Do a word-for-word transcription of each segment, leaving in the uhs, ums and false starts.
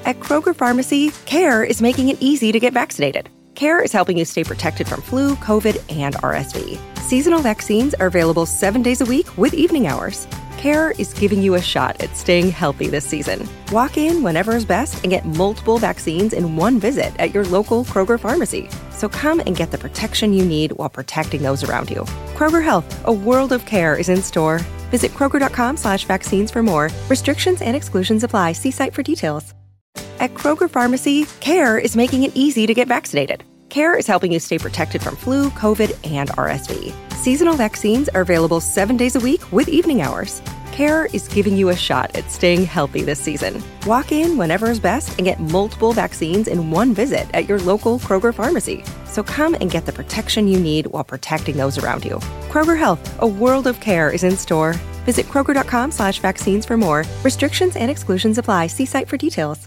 At Kroger Pharmacy, CARE is making it easy to get vaccinated. CARE is helping you stay protected from flu, COVID, and R S V. Seasonal vaccines are available seven days a week with evening hours. CARE is giving you a shot at staying healthy this season. Walk in whenever is best and get multiple vaccines in one visit at your local Kroger Pharmacy. So come and get the protection you need while protecting those around you. Kroger Health, a world of care is in store. Visit Kroger.com slash vaccines for more. Restrictions and exclusions apply. See site for details. At Kroger Pharmacy, CARE is making it easy to get vaccinated. CARE is helping you stay protected from flu, COVID, and R S V. Seasonal vaccines are available seven days a week with evening hours. CARE is giving you a shot at staying healthy this season. Walk in whenever is best and get multiple vaccines in one visit at your local Kroger Pharmacy. So come and get the protection you need while protecting those around you. Kroger Health, a world of care is in store. Visit Kroger.com slash vaccines for more. Restrictions and exclusions apply. See site for details.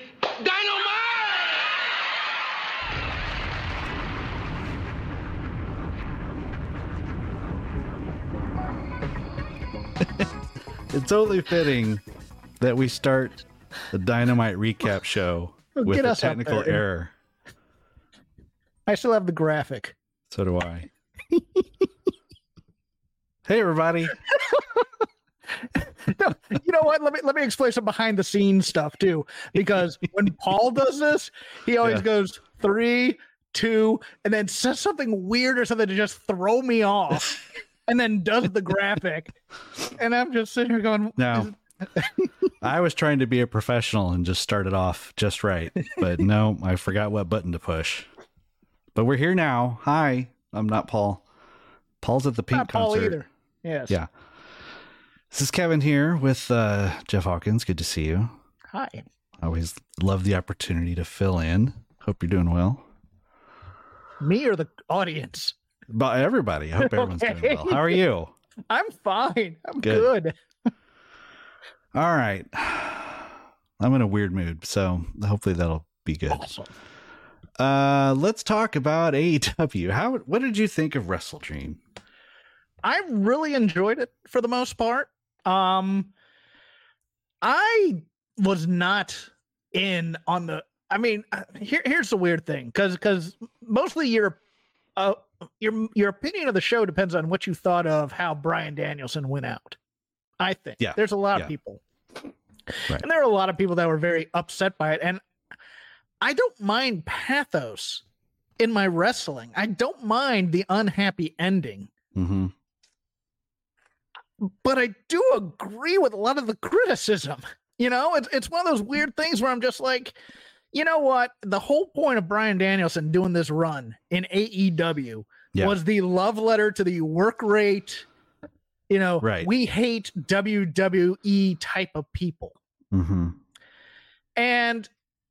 It's only fitting that we start the Dynamite recap show with Get a us up technical there. error. I still have the graphic. So do I. Hey, everybody. No, you know what? Let me let me explain some behind the scenes stuff too. Because when Paul does this, he always Yeah. goes three, two, and then says something weird or something to just throw me off, and then does the graphic. And I'm just sitting here going, No. I was trying to be a professional and just started off just right. But no, I forgot what button to push. But we're here now. Hi, I'm not Paul. Paul's at the Pink not Paul concert. either. Yes. Yeah. This is Kevin here with uh, Jeff Hawkins. Good to see you. Hi. I always love the opportunity to fill in. Hope you're doing well. Me or the audience? But everybody. I hope everyone's Okay. doing well. How are you? I'm fine. I'm Good. good. All right. I'm in a weird mood, so hopefully that'll be good. Awesome. Uh, let's talk about A E W. How? What did you think of Wrestle Dream? I really enjoyed it for the most part. Um, I was not in on the. I mean, here here's the weird thing, because because mostly your uh your your opinion of the show depends on what you thought of how Bryan Danielson went out. I think Yeah. there's a lot Yeah. of people, Right. and there are a lot of people that were very upset by it, and I don't mind pathos in my wrestling. I don't mind the unhappy ending. Mm-hmm. But I do agree with a lot of the criticism. You know, it's it's one of those weird things where I'm just like, you know what? The whole point of Bryan Danielson doing this run in A E W Yeah. was the love letter to the work rate, you know, Right. we hate W W E type of people. Mm-hmm. And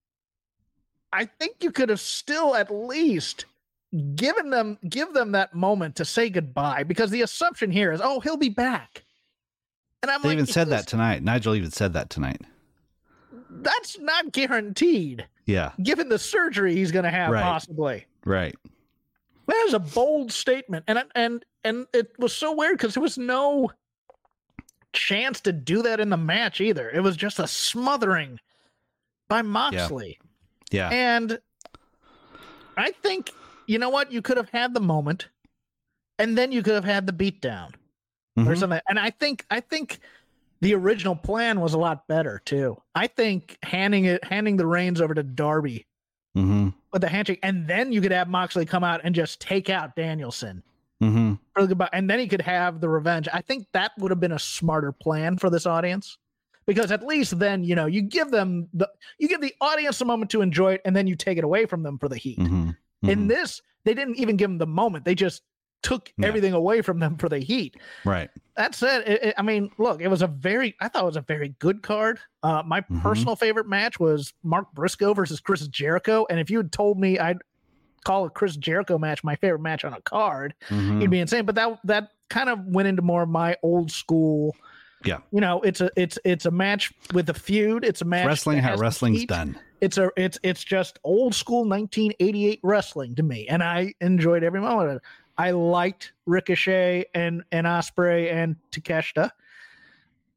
I think you could have still at least given them give them that moment to say goodbye, because the assumption here is, oh, he'll be back. And I'm They like, even said "This- that tonight. Nigel even said that tonight. that's not guaranteed, Yeah. given the surgery he's going to have, Right. possibly. Right. That is a bold statement, and and and it was so weird because there was no chance to do that in the match either. It was just a smothering by Moxley. Yeah. And I think, you know what? You could have had the moment, and then you could have had the beatdown or Mhm. something. And I think, I think the original plan was a lot better too. I think handing it, handing the reins over to Darby Mm-hmm. with the handshake, and then you could have Moxley come out and just take out Danielson Mm-hmm. for the goodbye, and then he could have the revenge. I think that would have been a smarter plan for this audience. Because at least then, you know, you give them the, you give the audience a moment to enjoy it, and then you take it away from them for the heat. Mm-hmm. In this, they didn't even give them the moment. They just took Yeah. everything away from them for the heat. Right. That said, it, it- I mean, look, it was a very, I thought it was a very good card. Uh, my Mhm. personal favorite match was Mark Briscoe versus Chris Jericho. And if you had told me I'd call a Chris Jericho match my favorite match on a card, Mhm. you'd be insane. But that, that kind of went into more of my old school. Yeah. You know, it's a, it's, it's a match with a feud. It's a match. Wrestling, that how has wrestling's heat. done. It's a it's it's just old school nineteen eighty-eight wrestling to me, and I enjoyed every moment of it. I liked Ricochet and and Osprey and Takeshita.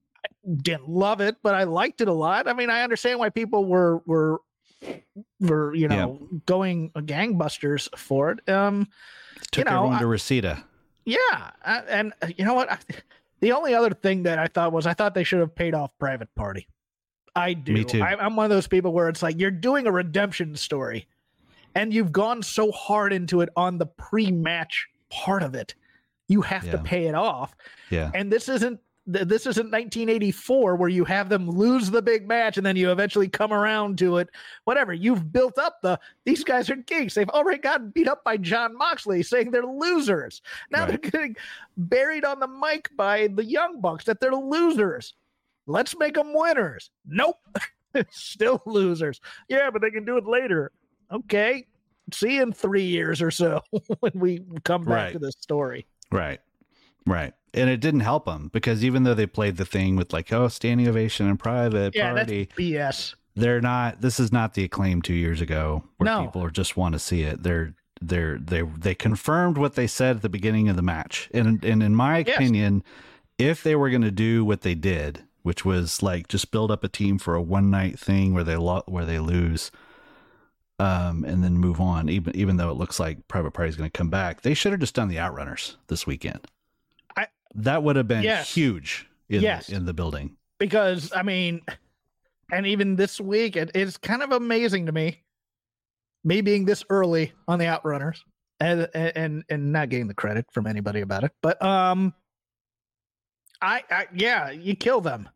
didn't love it, but I liked it a lot. I mean, I understand why people were were were you know yeah. going gangbusters for it. Um, Took you know, everyone I, to Reseda. Yeah, I, and uh, you know what? I, the only other thing that I thought was I thought they should have paid off Private Party. I do. Me too. I, I'm one of those people where it's like you're doing a redemption story, and you've gone so hard into it on the pre-match part of it. You have yeah. to pay it off. Yeah. And this isn't this isn't nineteen eighty-four where you have them lose the big match and then you eventually come around to it. Whatever. You've built up the these guys are geeks. They've already gotten beat up by John Moxley saying they're losers. Now right. they're getting buried on the mic by the Young Bucks that they're losers. Let's make them winners. Nope. Still losers. Yeah, but they can do it later. Okay. See you in three years or so when we come back right. to this story. Right. Right. And it didn't help them because even though they played the thing with like, oh, standing ovation and Private yeah, Party. That's B S. They're not, this is not the Acclaim two years ago where no. people are just want to see it. They're, they're, they, they confirmed what they said at the beginning of the match. And, and in my yes. opinion, if they were going to do what they did, which was like just build up a team for a one night thing where they lo- where they lose, um, and then move on, even, even though it looks like Private Party is going to come back, they should have just done the Outrunners this weekend. I, that would have been yes. huge in, yes. in the building. Because, I mean, and even this week, it is kind of amazing to me, me being this early on the Outrunners and, and, and not getting the credit from anybody about it. But, um, I, I yeah, you kill them.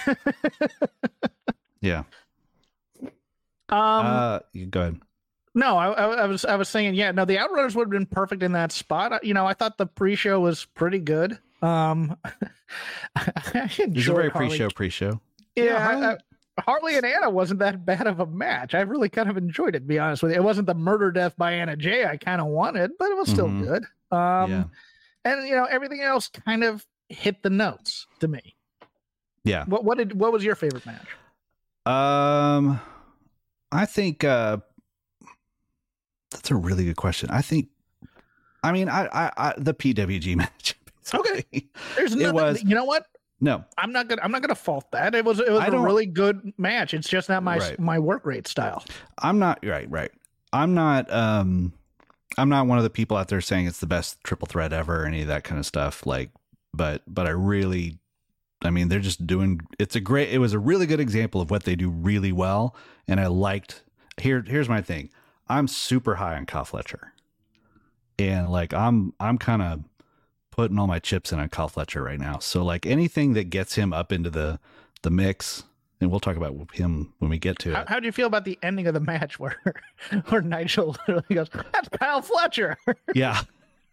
yeah. Um, uh, you go ahead. No, I, I was I was saying, yeah, no, the Outrunners would have been perfect in that spot. You know, I thought the pre-show was pretty good. Um, I It's a very pre-show, pre-show. Yeah, yeah Harley. I, I, Harley and Anna wasn't that bad of a match. I really kind of enjoyed it, to be honest with you. It wasn't the murder death by Anna Jay I kind of wanted, but it was still mm-hmm. good. Um, yeah. And you know, everything else kind of hit the notes to me. Yeah. What what did what was your favorite match? Um, I think uh, that's a really good question. I think, I mean, I, I, I the P W G match. Okay. There's nothing. It was, you know what? No, I'm not gonna. I'm not gonna fault that. It was. It was a really good match. It's just not my right. my work rate style. I'm not right. Right. I'm not. Um, I'm not one of the people out there saying it's the best triple threat ever or any of that kind of stuff. Like, but but I really. I mean, they're just doing, it's a great, it was a really good example of what they do really well. And I liked, here, here's my thing. I'm super high on Kyle Fletcher. And like, I'm, I'm kind of putting all my chips in on Kyle Fletcher right now. So like anything that gets him up into the, the mix, and we'll talk about him when we get to it. How, how do you feel about the ending of the match where, where Nigel literally goes, that's Kyle Fletcher. Yeah.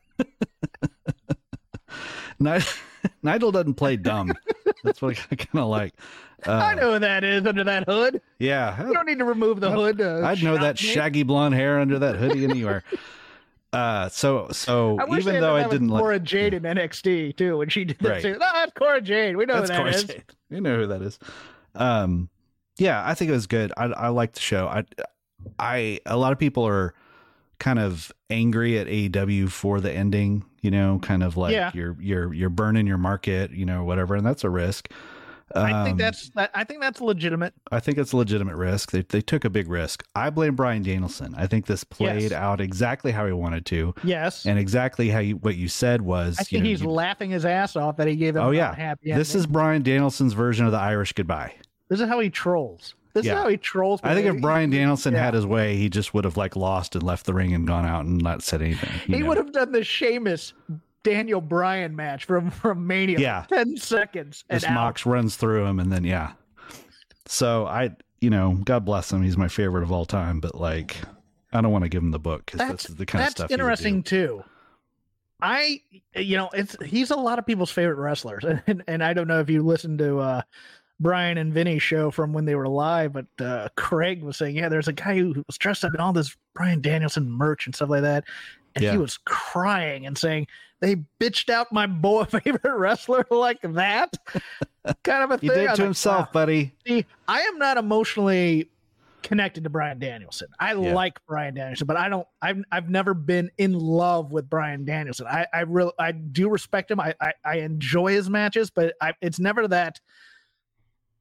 Nigel doesn't play dumb. That's what I kind of like. Uh, I know who that is under that hood. Yeah. You don't need to remove the hood. Uh, I'd know that me. Shaggy blonde hair under that hoodie anywhere. Uh, so, so even though I didn't like Cora Jade in N X T too, when she did that, right. too. No, that's Cora Jade. We know that's who that Cora is. Jade. We know who that is. Um, yeah, I think it was good. I, I liked the show. I, I, a lot of people are kind of angry at A E W for the ending, you know, kind of like yeah. you're, you're, you're burning your market, you know, whatever. And that's a risk. Um, I think that's, I think that's legitimate. I think it's a legitimate risk. They they took a big risk. I blame Bryan Danielson. I think this played yes. out exactly how he wanted to. Yes. And exactly how you, what you said was, I think you know, he's you, laughing his ass off that he gave them oh, yeah. a happy This ending. is Bryan Danielson's version of the Irish goodbye. This is how he trolls. This yeah. is how he trolls. I think if Bryan Danielson yeah. had his way, he just would have like lost and left the ring and gone out and not said anything. He know? would have done the Sheamus Daniel Bryan match from, from Mania. Yeah. ten seconds. This Mox runs through him and then, yeah. So I, you know, God bless him. He's my favorite of all time, but like, I don't want to give him the book because that's the kind of stuff. That's interesting too. I, you know, it's, he's a lot of people's favorite wrestlers. And, and I don't know if you listened to, uh, Brian and Vinny's show from when they were live, but uh, Craig was saying, yeah, there's a guy who was dressed up in all this Bryan Danielson merch and stuff like that. And yeah. he was crying and saying, they bitched out my boy favorite wrestler like that. Kind of a thing. He did to himself, like, wow. buddy. See, I am not emotionally connected to Bryan Danielson. I yeah. like Bryan Danielson, but I don't, I've, I've never been in love with Bryan Danielson. I, I really, I do respect him. I, I, I enjoy his matches, but I, it's never that,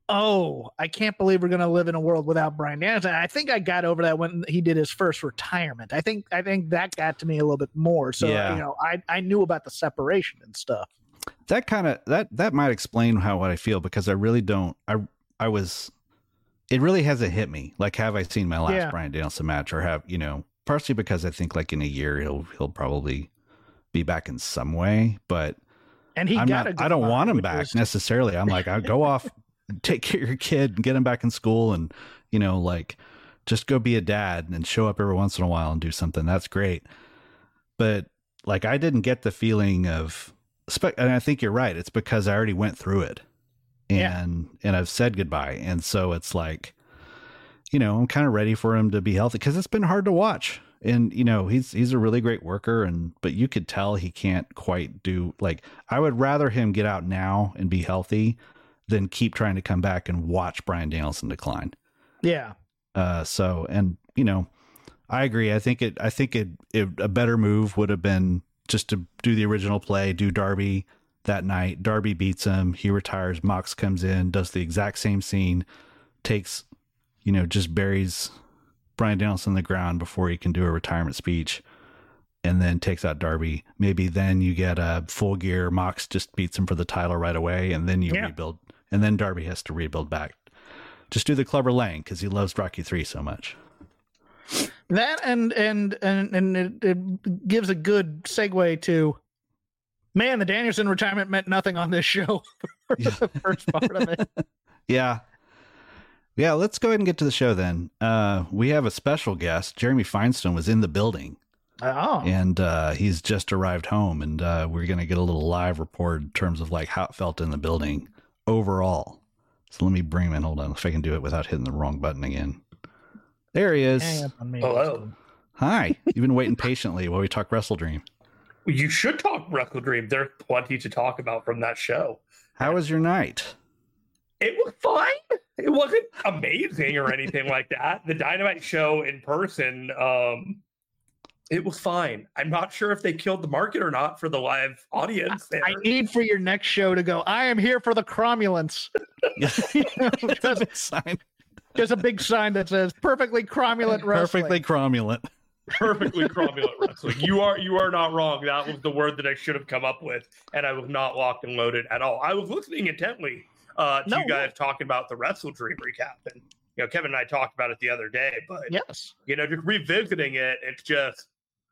oh, I can't believe we're going to live in a world without Bryan Danielson. I think I got over that when he did his first retirement. I think I think that got to me a little bit more. So, Yeah. you know, I, I knew about the separation and stuff. That kind of that that might explain how what I feel, because I really don't. I I was. It really hasn't hit me. Like, have I seen my last Yeah. Bryan Danielson match, or have you know? Partially because I think like in a year he'll he'll probably be back in some way, but And he I'm got not. a good I don't line, want him which back was- necessarily. I'm like, I'll go off, take care of your kid, and get him back in school, and you know, like just go be a dad and show up every once in a while and do something. That's great. But like, I didn't get the feeling of, and I think you're right. It's because I already went through it, and Yeah. and I've said goodbye, and so it's like, you know, I'm kind of ready for him to be healthy, because it's been hard to watch. And you know, he's he's a really great worker, and but you could tell he can't quite do, like, I would rather him get out now and be healthy than keep trying to come back and watch Bryan Danielson decline. Yeah. Uh, so, and you know, I agree. I think it. I think it, it. A better move would have been just to do the original play, do Darby that night. Darby beats him. He retires. Mox comes in, does the exact same scene, takes, you know, just buries Bryan Danielson on the ground before he can do a retirement speech, and then takes out Darby. Maybe then you get a Full Gear. Mox just beats him for the title right away, and then you Yeah. rebuild. And then Darby has to rebuild back. Just do the Clubber Lang, because he loves Rocky three so much. That and and and and it, it gives a good segue to, man, the Danielson retirement meant nothing on this show for Yeah. the first part of it. Yeah. Yeah, let's go ahead and get to the show then. Uh, we have a special guest. Jeremy Feinstein was in the building, Oh, and uh, he's just arrived home, and uh, we're going to get a little live report in terms of like how it felt in the building overall. So let me bring him in. Hold on, if I can do it without hitting the wrong button again. There he is. hang up on me. Hello. Hi. You've been waiting patiently while we talk Wrestle Dream. You should talk Wrestle Dream. There's plenty to talk about from that show. How was your night? It was fine. It wasn't amazing or anything like that. The Dynamite show in person, um, it was fine. I'm not sure if they killed the market or not for the live audience there. I need for your next show to go, I am here for the cromulence. You know, just, Sign. just a big sign that says perfectly cromulent wrestling. Perfectly cromulent. Perfectly cromulent wrestling. You are you are not wrong. That was the word that I should have come up with, and I was not locked and loaded at all. I was listening intently uh, to No, you guys talking about the Wrestle Dream recap, and you know, Kevin and I talked about it the other day. But Yes. you know, just revisiting it, it's just,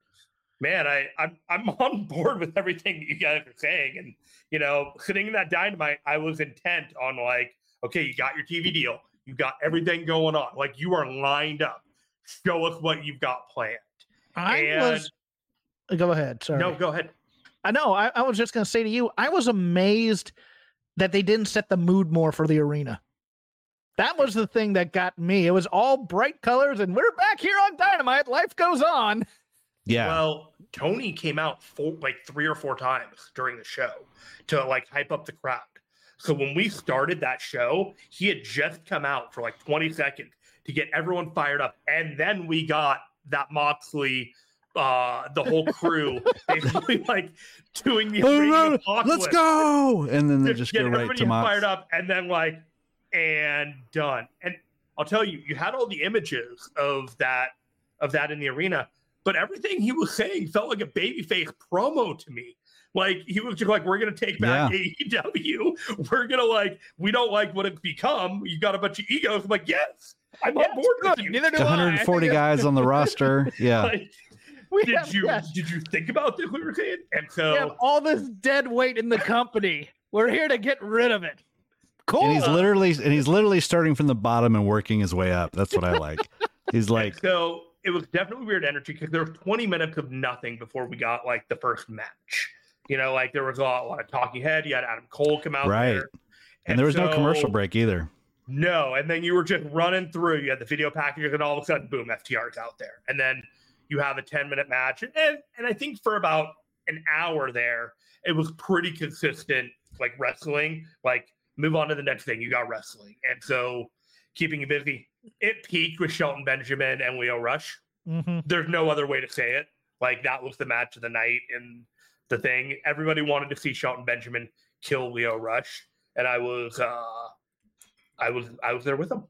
man, I I'm I'm on board with everything that you guys are saying, and you know, sitting in that Dynamite, I was intent on like, okay, you got your T V deal, you got everything going on, like you are lined up. Show us what you've got planned. I And- was. Go ahead. Sorry. No, go ahead. I know. I, I was just going to say to you, I was amazed that they didn't set the mood more for the arena. That was the thing that got me. It was all bright colors, and we're back here on Dynamite. Life goes on. Yeah. Well, Tony came out four, like three or four times during the show to like hype up the crowd. So when we started that show, he had just come out for like twenty seconds to get everyone fired up. And then we got that Moxley, uh, the whole crew, basically like doing the Oh, arena no, apocalypse. let's go. And then they just get go right everybody to Mox. fired up, and then like, and done. And I'll tell you, you had all the images of that of that in the arena, but everything he was saying felt like a babyface promo to me. Like he was just like, "We're gonna take back Yeah. A E W. We're gonna like, we don't like what it's become. You got a bunch of egos." I'm like, "Yes, I'm Yes, on board with good. you." Neither do one hundred forty I. guys on the roster. Yeah. Like, We did have, you yes, did you think about this? We were saying, and so we have all this dead weight in the company. We're here to get rid of it. Cool. And he's literally and he's literally starting from the bottom and working his way up. That's what I like. He's like, so it was definitely weird energy because there was twenty minutes of nothing before we got like the first match. You know, like there was a lot, a lot of talking head. You had Adam Cole come out Right. there. and there was no so- commercial break either. No, and then you were just running through. You had the video packages, and all of a sudden, boom, F T R's out there. And then you have a ten minute match. And and I think for about an hour there, it was pretty consistent, like wrestling. Like, move on to the next thing. You got wrestling. And so keeping you busy. It peaked with Shelton Benjamin and Leo Rush. Mhm. There's no other way to say it. Like, that was the match of the night and the thing. Everybody wanted to see Shelton Benjamin kill Leo Rush. And I was uh I was I was there with him.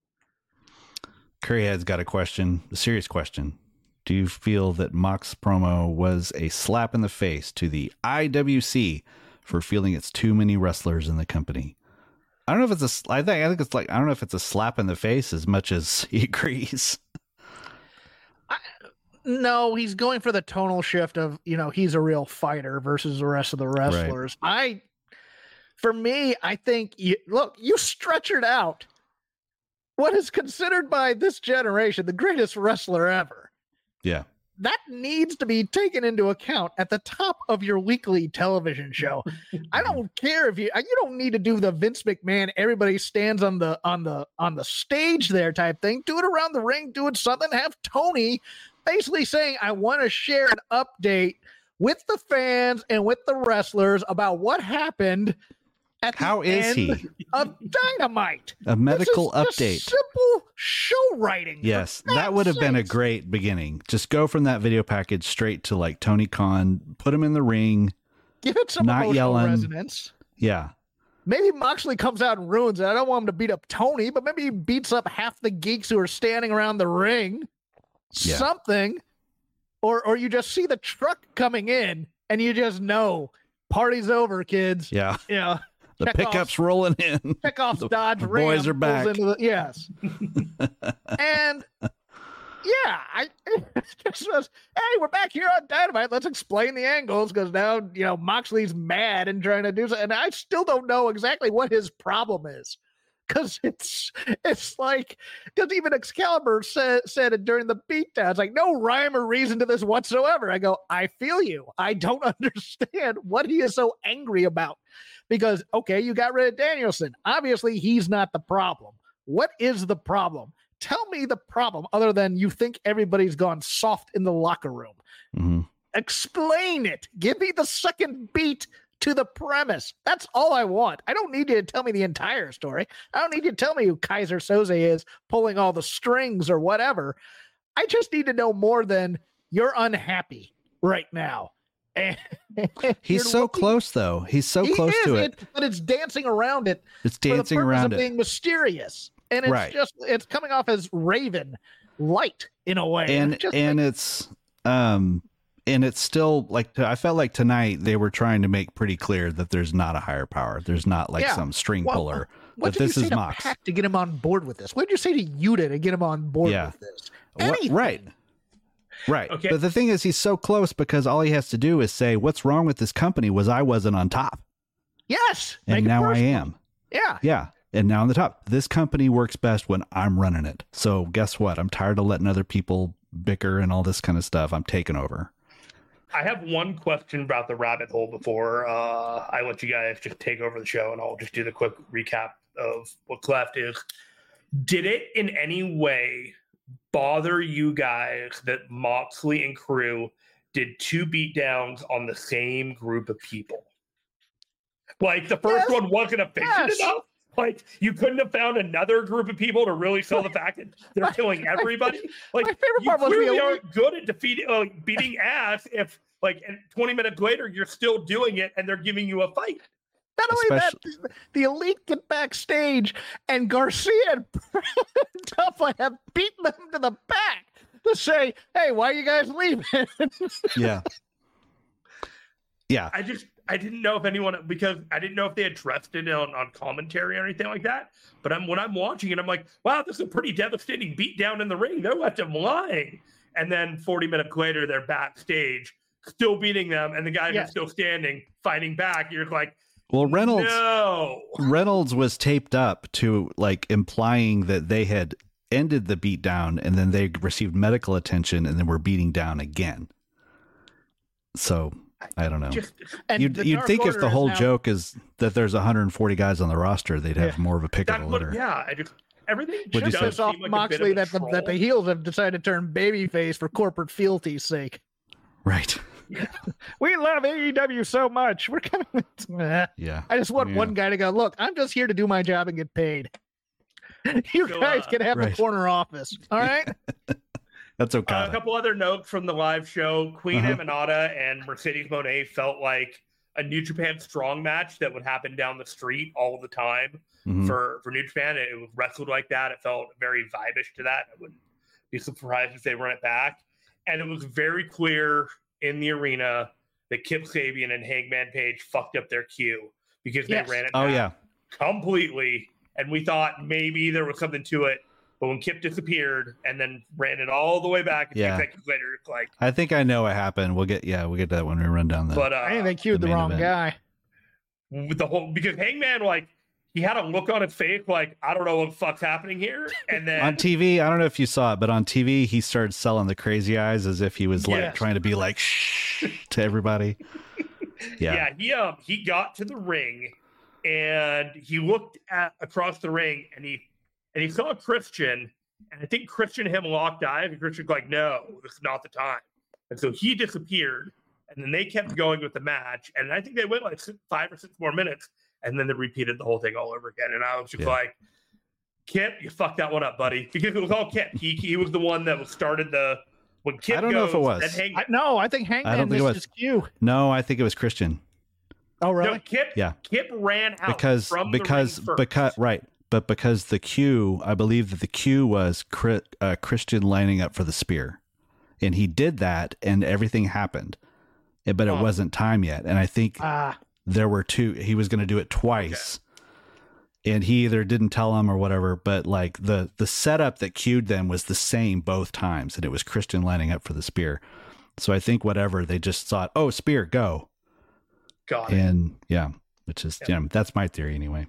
Curryhead's got a question, a serious question. Do you feel that Mox promo was a slap in the face to the I W C for feeling it's too many wrestlers in the company? I don't know if it's a, I think, I think it's like, I don't know if it's a slap in the face as much as he agrees. I, no, he's going for the tonal shift of, you know, he's a real fighter versus the rest of the wrestlers. Right. I, for me, I think, you, look, you stretchered out what is considered by this generation the greatest wrestler ever. Yeah. That needs to be taken into account at the top of your weekly television show. I don't care if you you don't need to do the Vince McMahon everybody stands on the on the on the stage there type thing. Do it around the ring, do it something, have Tony basically saying, I want to share an update with the fans and with the wrestlers about what happened at the How is end he? of Dynamite. A medical This is just update. simple show writing. for Yes, that God's would have been a sakes. great beginning. Just go from that video package straight to like Tony Khan, put him in the ring. Give it some not emotional yelling. resonance. Yeah. Maybe Moxley comes out and ruins it. I don't want him to beat up Tony, but maybe he beats up half the geeks who are standing around the ring. Yeah. Something. Or or you just see the truck coming in and you just know party's over, kids. Yeah. You know, The check pickup's off- rolling in. check off The Dodge boys Ram are pulls back. into the- yes. And yeah, I it just was, hey, we're back here on Dynamite. Let's explain the angles because now, you know, Moxley's mad and trying to do something. And I still don't know exactly what his problem is. Because it's it's like, because even Excalibur said, said it during the beatdown. It's like, no rhyme or reason to this whatsoever. I go, I feel you. I don't understand what he is so angry about. Because, okay, you got rid of Danielson. Obviously, he's not the problem. What is the problem? Tell me the problem other than you think everybody's gone soft in the locker room. hmm Explain it. Give me the second beat to the premise. That's all I want. I don't need you to tell me the entire story. I don't need you to tell me who Kaiser Soze is pulling all the strings or whatever. I just need to know more than you're unhappy right now. And He's you're so looking- close, though. He's so He close is, to it. but it's dancing around it It's for the dancing purpose around of it. being mysterious. And it's Right. just, it's coming off as Raven light in a way. and It's just and like, it's um and it's still like, I felt like tonight they were trying to make pretty clear that there's not a higher power. There's not like Yeah. some string Well, puller. what But did this you say is to Mox. Pac to get him on board with this? What did you say to Yuta to get him on board Yeah. with this? What- Anything. right. Right. Okay. But the thing is, he's so close because all he has to do is say, what's wrong with this company was I wasn't on top. Yes. And make it now I personal. am. Yeah. Yeah. And now on the top. This company works best when I'm running it. So guess what? I'm tired of letting other people bicker and all this kind of stuff. I'm taking over. I have one question about the rabbit hole before uh, I let you guys just take over the show, and I'll just do the quick recap of what's left. Is did it in any way bother you guys that Moxley and crew did two beatdowns on the same group of people? Like the first Yes. one wasn't efficient Yes. enough. Like you couldn't have found another group of people to really sell the fact that they're killing everybody. Like my favorite you part was the clearly elite- aren't good at defeating, uh, beating ass. If like and twenty minutes later you're still doing it and they're giving you a fight. Not only that, the elite get backstage and Garcia and Duffy have beaten them to the back to say, hey, why are you guys leaving? Yeah. Yeah. I just I didn't know if anyone because I didn't know if they addressed it on, on commentary or anything like that. But I'm when I'm watching it, I'm like, wow, this is a pretty devastating beatdown in the ring. They left him lying. And then forty minutes later, they're backstage, still beating them, and the guys Yes. are still standing, fighting back. You're like, Well, Reynolds no. Reynolds was taped up to like implying that they had ended the beatdown and then they received medical attention and then were beating down again. So I don't know. Just And You'd, the you'd Dark think if Order the is whole now- joke is that there's one hundred forty guys on the roster, they'd have Yeah. more of a pick of that the would, litter. yeah. I just everything What'd you just say? Piss off seemed like a bit Moxley of a that the, that the troll. heels have decided to turn babyface for corporate fealty's sake. Right. We love A E W so much. We're coming. Eh. Yeah. I just want Yeah. one guy to go, look, I'm just here to do my job and get paid. You So, guys uh, can have right. the corner office. All right. That's Uh, okay. a couple other notes from the live show. Queen Uh-huh. Emanata and Mercedes Moné felt like a New Japan Strong match that would happen down the street all the time Mhm. for, for New Japan. It was wrestled like that. It felt very vibish to that. I wouldn't be surprised if they run it back. And it was very clear in the arena that Kip Sabian and Hangman Page fucked up their cue because Yes. they ran it Oh, back yeah. completely. And we thought maybe there was something to it. But when Kip disappeared and then ran it all the way back a few Yeah. seconds later, it's like, I think I know what happened. We'll get, yeah, we'll get to that when we run down the. but uh, I think they queued the the, main wrong event. guy. with the whole, because Hangman, like, he had a look on his face like, I don't know what the fuck's happening here. And then On T V, I don't know if you saw it, but on T V, he started selling the crazy eyes as if he was like Yes. trying to be like shh to everybody. Yeah. yeah, he um he got to the ring and he looked at across the ring and he and he saw Christian, and I think Christian and him locked eyes, and Christian's like, no, this is not the time. And so he disappeared, and then they kept going with the match, and I think they went like six, five or six more minutes, and then they repeated the whole thing all over again. And I was just Yeah. like, Kip, you fucked that one up, buddy, because it was all Kip. He he was the one that was started the when Kip I don't goes, know if it was. then Hangman- I, no, I think I Hangman don't think it missed was. his cue. No, I think it was Christian Oh, really? No, Kip, Yeah. Kip ran out because from because the ring first. because right, but because the cue, I believe that the cue was Chri- uh, Christian lining up for the spear, and he did that, and everything happened, Eh, but it Huh. wasn't time yet, and I think Ah, there were two. He was going to do it twice. And he either didn't tell him or whatever, but like the the setup that cued them was the same both times, and it was Christian lining up for the spear. So I think whatever they just thought, oh, spear, go, Got it. and yeah, which is Yeah. you know that's my theory anyway.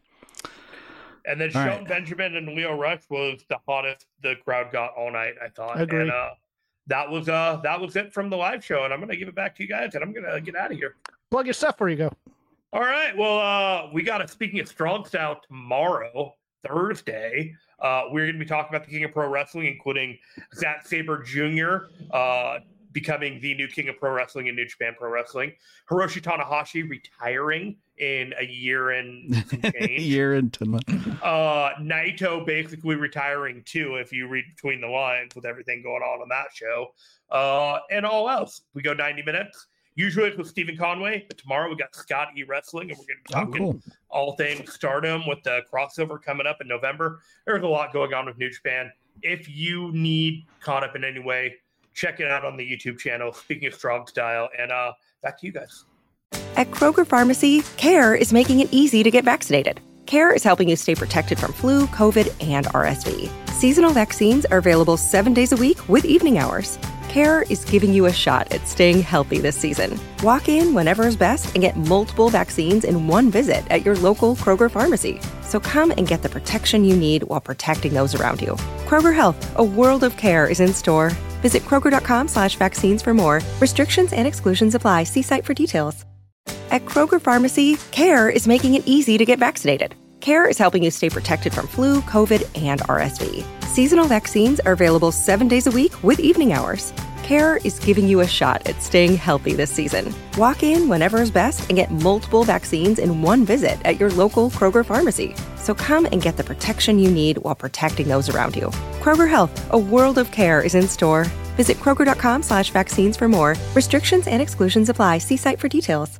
And then All Shelton right. Benjamin and Leo Rush was the hottest the crowd got all night, I thought. Agreed. And uh, that was uh that was it from the live show. And I'm gonna give it back to you guys, and I'm gonna get out of here. plug your stuff where you go. All right. Well, uh, we got a speaking of strong style tomorrow, Thursday. Uh, we're going to be talking about the King of Pro Wrestling, including Zack Sabre Junior Uh, becoming the new King of Pro Wrestling in New Japan Pro Wrestling. Hiroshi Tanahashi retiring in a year and some change. Year and ten months. uh, Naito basically retiring too, if you read between the lines with everything going on on that show. Uh, and all else. We go ninety minutes. Usually it's with Stephen Conway, but tomorrow we got Scott E Wrestling, and we're going to be Oh, talking cool. all things Stardom with the crossover coming up in November. There's a lot going on with New Japan. If you need caught up in any way, check it out on the YouTube channel. Speaking of strong style, and uh, back to you guys. At Kroger Pharmacy, CARE is making it easy to get vaccinated. CARE is helping you stay protected from flu, COVID, and R S V. Seasonal vaccines are available seven days a week with evening hours. CARE is giving you a shot at staying healthy this season. Walk in whenever is best and get multiple vaccines in one visit at your local Kroger pharmacy. So come and get the protection you need while protecting those around you. Kroger Health, a world of care is in store. Visit kroger.com slash vaccines for more. Restrictions and exclusions apply. See site for details. At Kroger Pharmacy, CARE is making it easy to get vaccinated. CARE is helping you stay protected from flu, COVID, and R S V. Seasonal vaccines are available seven days a week with evening hours. CARE is giving you a shot at staying healthy this season. Walk in whenever is best and get multiple vaccines in one visit at your local Kroger pharmacy. So come and get the protection you need while protecting those around you. Kroger Health, a world of care is in store. Visit kroger.com slash vaccines for more. Restrictions and exclusions apply. See site for details.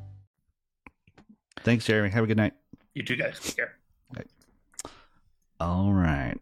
Thanks, Jeremy. Have a good night. You two guys take care. All right.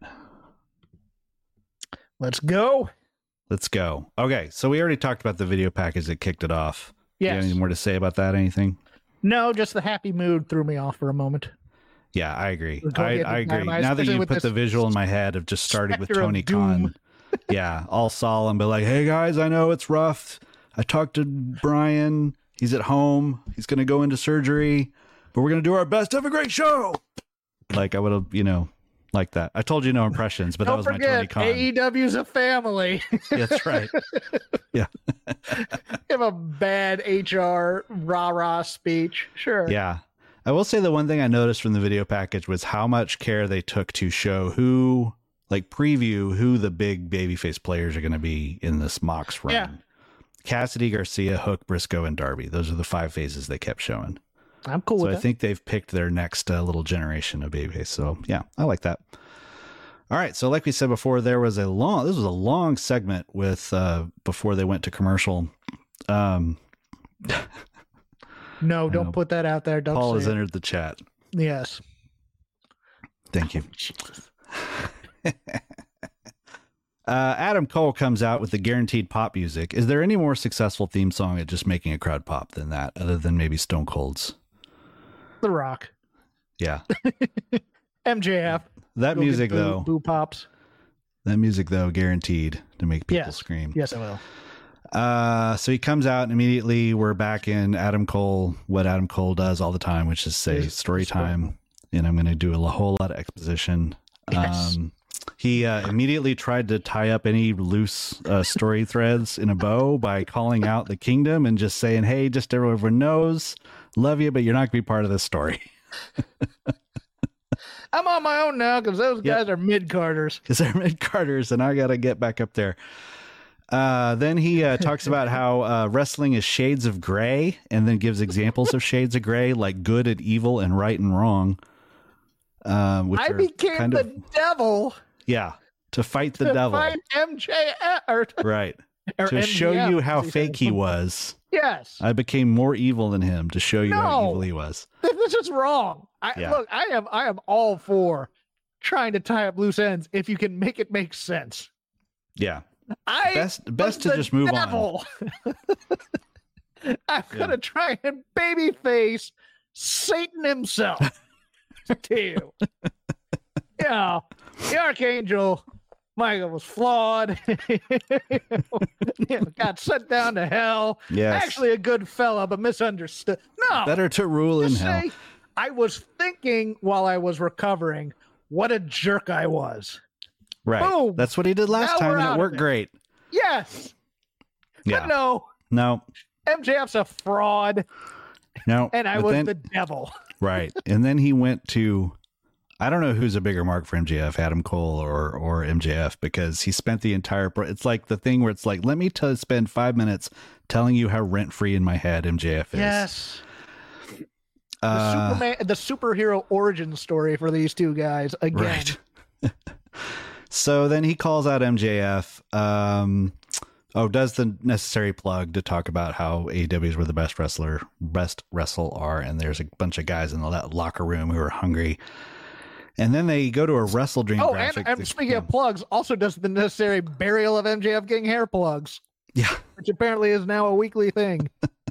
Let's go. Let's go. Okay, so we already talked about the video package that kicked it off. You got Yes. any more to say about that? Anything? No, just the happy mood threw me off for a moment. Yeah, I agree. We're going I, into I agree. Dynamite, Now that especially you with put the this visual in my head of just starting with specter of Tony doom. Khan. Yeah, all solemn, but like, hey guys, I know it's rough. I talked to Brian. He's at home. He's going to go into surgery, but we're going to do our best. Have a great show. Like I would have, you know, like that. I told you no impressions, but that Don't was my Tony forget, Khan. A E W's a family. That's right. Yeah. Give a bad H R rah rah speech. Sure. Yeah. I will say the one thing I noticed from the video package was how much care they took to show who, like preview who the big babyface players are going to be in this Mox run. Yeah. Cassidy, Garcia, Hook, Briscoe, and Darby. Those are the five phases they kept showing. I'm cool So with I that. think they've picked their next uh, little generation of babyface. So yeah, I like that. All right. So like we said before, there was a long, this was a long segment with, uh, before they went to commercial. Um, No, I don't know. put that out there. Don't Paul say has it. entered the chat. Yes. Thank you. Uh, Adam Cole comes out with the guaranteed pop music. Is there any more successful theme song at just making a crowd pop than that, other than maybe Stone Cold's? The Rock. Yeah. M J F. That Go get music, boo, though, Boo pops. that music, though, guaranteed to make people Yes. scream. Yes, I will. Uh, so he comes out and immediately we're back in Adam Cole, what Adam Cole does all the time, which is say His- story his story. time. And I'm going to do a whole lot of exposition. Yes. Um, he uh, immediately tried to tie up any loose uh, story threads in a bow by calling out the kingdom and just saying, hey, just everyone knows, love you, but you're not going to be part of this story. I'm on my own now because those Yep. guys are mid-carders. Because they're mid Carters and I got to get back up there. Uh, then he uh, talks about how uh, wrestling is shades of gray and then gives examples of shades of gray, like good and evil and right and wrong. Um, which I are became kind the of, devil yeah, to fight the to devil. fight M J F. Or, Right. or To show M J F, you how as fake said. he was. Yes. I became more evil than him to show you how No. evil he was. This is wrong. I Yeah. look, I am I am all for trying to tie up loose ends if you can make it make sense. Yeah. I Best was best to the just move on. devil. I'm Yeah. gonna try and babyface Satan himself to you. Yeah, the Archangel Michael was flawed. Got sent down to hell. Yes. Actually a good fella, but misunderstood. No, Better to rule in just hell. say, I was thinking while I was recovering, what a jerk I was. Right. Boom. That's what he did last Now time we're and out it of worked it. great. Yes. Yeah. But no, No. M J F's a fraud, No. and I But was then- the devil. Right. And then he went to, I don't know who's a bigger mark for M J F, Adam Cole or or M J F, because he spent the entire, pro- it's like the thing where it's like, let me t- spend five minutes telling you how rent free in my head M J F is. Yes. The Uh, Superman, the superhero origin story for these two guys again. Right. So then he calls out M J F. Um, oh, does the necessary plug to talk about how A E W is where the best wrestler, best wrestle are, and there's a bunch of guys in the lo- locker room who are hungry. And then they go to a Wrestle Dream Oh, and, graphic. and that- speaking yeah. of plugs, also does the necessary burial of M J F getting hair plugs, Yeah. which apparently is now a weekly thing.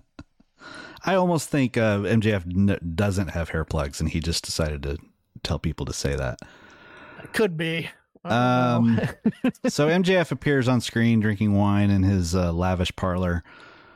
I almost think uh, M J F n- doesn't have hair plugs, and he just decided to tell people to say that. Could be. I don't know. Um, so M J F appears on screen drinking wine in his uh, lavish parlor.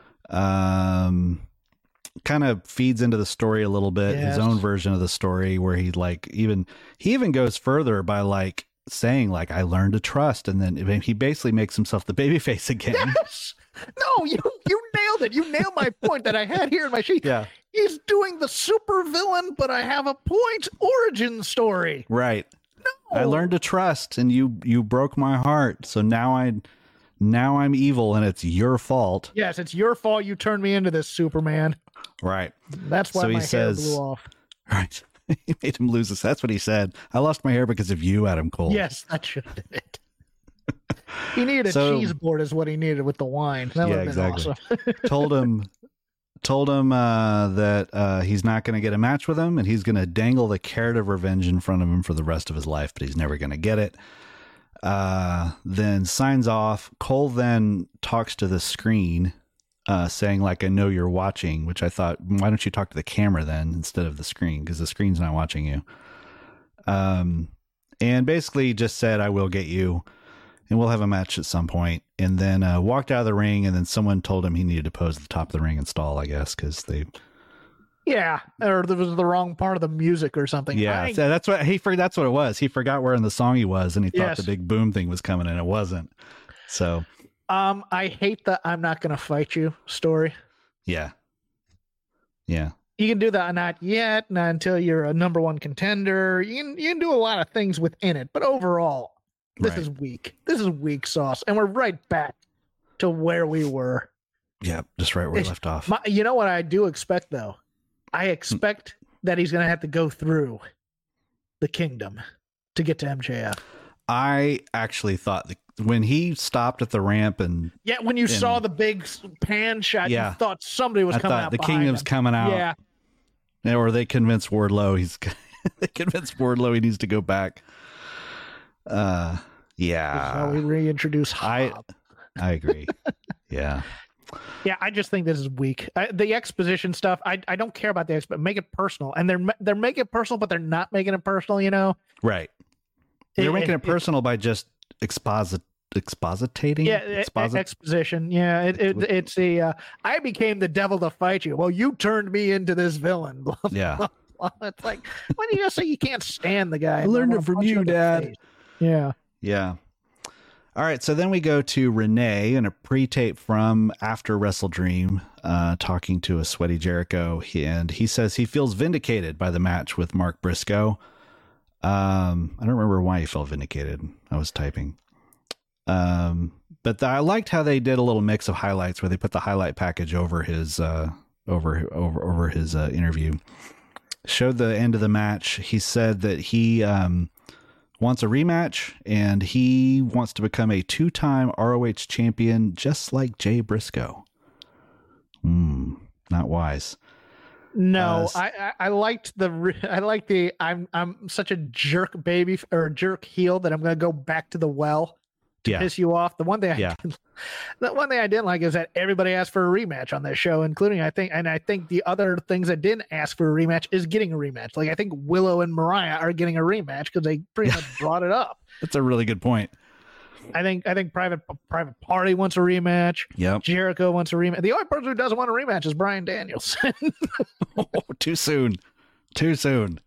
Um, kind of feeds into the story a little bit, his Yes. own version of the story, where he like even he even goes further by like saying like I learned to trust, and then he basically makes himself the babyface again. Yes. No, you you nailed it. You nailed my point that I had here in my sheet. Yeah, He's doing the super villain, but I have a point origin story. right. No. I learned to trust, and you you broke my heart, so now I now I'm evil, and it's your fault. Yes, it's your fault you turned me into this Superman. Right. That's why So he my says- hair blew off. Right. He made him lose this. That's what he said. I lost my hair because of you, Adam Cole. Yes, that should have been it. He needed a So- cheese board is what he needed with the wine. That would Yeah, have been exactly. awesome. told him told him uh, that uh, he's not going to get a match with him, and he's going to dangle the carrot of revenge in front of him for the rest of his life, but he's never going to get it. Uh, then signs off. Cole then talks to the screen, uh, saying like, I know you're watching, which I thought, why don't you talk to the camera then instead of the screen? Because the screen's not watching you. Um, and basically just said, I will get you, and we'll have a match at some point. And then uh, walked out of the ring, and then someone told him he needed to pose at the top of the ring and stall, I guess, because they, Yeah, or there was the wrong part of the music or something. yeah, I- so that's what he forgot. That's what it was. He forgot where in the song he was, and he thought Yes. the big boom thing was coming, and it wasn't. So um, I hate the "I'm not going to fight you" story. yeah, yeah, You can do that not yet, not until you're a number one contender. You can you can do a lot of things within it, but overall, this Right. is weak. This is weak sauce, and we're right back to where we were. yeah, just right where we It's- left off. My, you know what I do expect though? I expect that he's going to have to go through the kingdom to get to M J F. I actually thought the when he stopped at the ramp and Yeah, when you and, saw the big pan shot, Yeah. you thought somebody was I coming thought out the behind kingdom's him. coming out. Yeah, Or they convinced Wardlow he's they convinced Wardlow he needs to go back. Uh, yeah. so we reintroduce I Hobb. I agree. Yeah. Yeah, I just think this is weak. I, the exposition stuff, I I don't care about the expo. Make it personal, and they're they're making it personal, but they're not making it personal. You know, Right. They're It- making it, it- personal by just exposit expositating. yeah, e- Exposit- exposition. Yeah, it, it it's the uh, I became the devil to fight you. Well, you turned me into this villain. Blah, blah, yeah. blah. It's like, why do you just say you can't stand the guy? I learned wanna it from punch you, in the Dad. face. Yeah. Yeah. All right, so then we go to Renee in a pre-tape from after Wrestle Dream, uh, talking to a sweaty Jericho, he, and he says he feels vindicated by the match with Mark Briscoe. Um, I don't remember why he felt vindicated. I was typing. Um, but the, I liked how they did a little mix of highlights where they put the highlight package over his uh, over over over his uh, interview. Showed the end of the match. He said that he um, wants a rematch, and he wants to become a two-time R O H champion, just like Jay Briscoe. Hmm, not wise. No, Uh, I, I I liked the re- I like the I'm I'm such a jerk baby or jerk heel that I'm going to go back to the well to Yeah. piss you off. The one thing I Yeah. didn't, the one thing I didn't like is that everybody asked for a rematch on this show, including I think and I think the other things that didn't ask for a rematch is getting a rematch. Like I think Willow and Mariah are getting a rematch because they pretty much brought it up. That's a really good point. I think I think private private party wants a rematch. Yep. Jericho wants a rematch. The only person who doesn't want a rematch is Bryan Danielson. Oh, too soon. Too soon.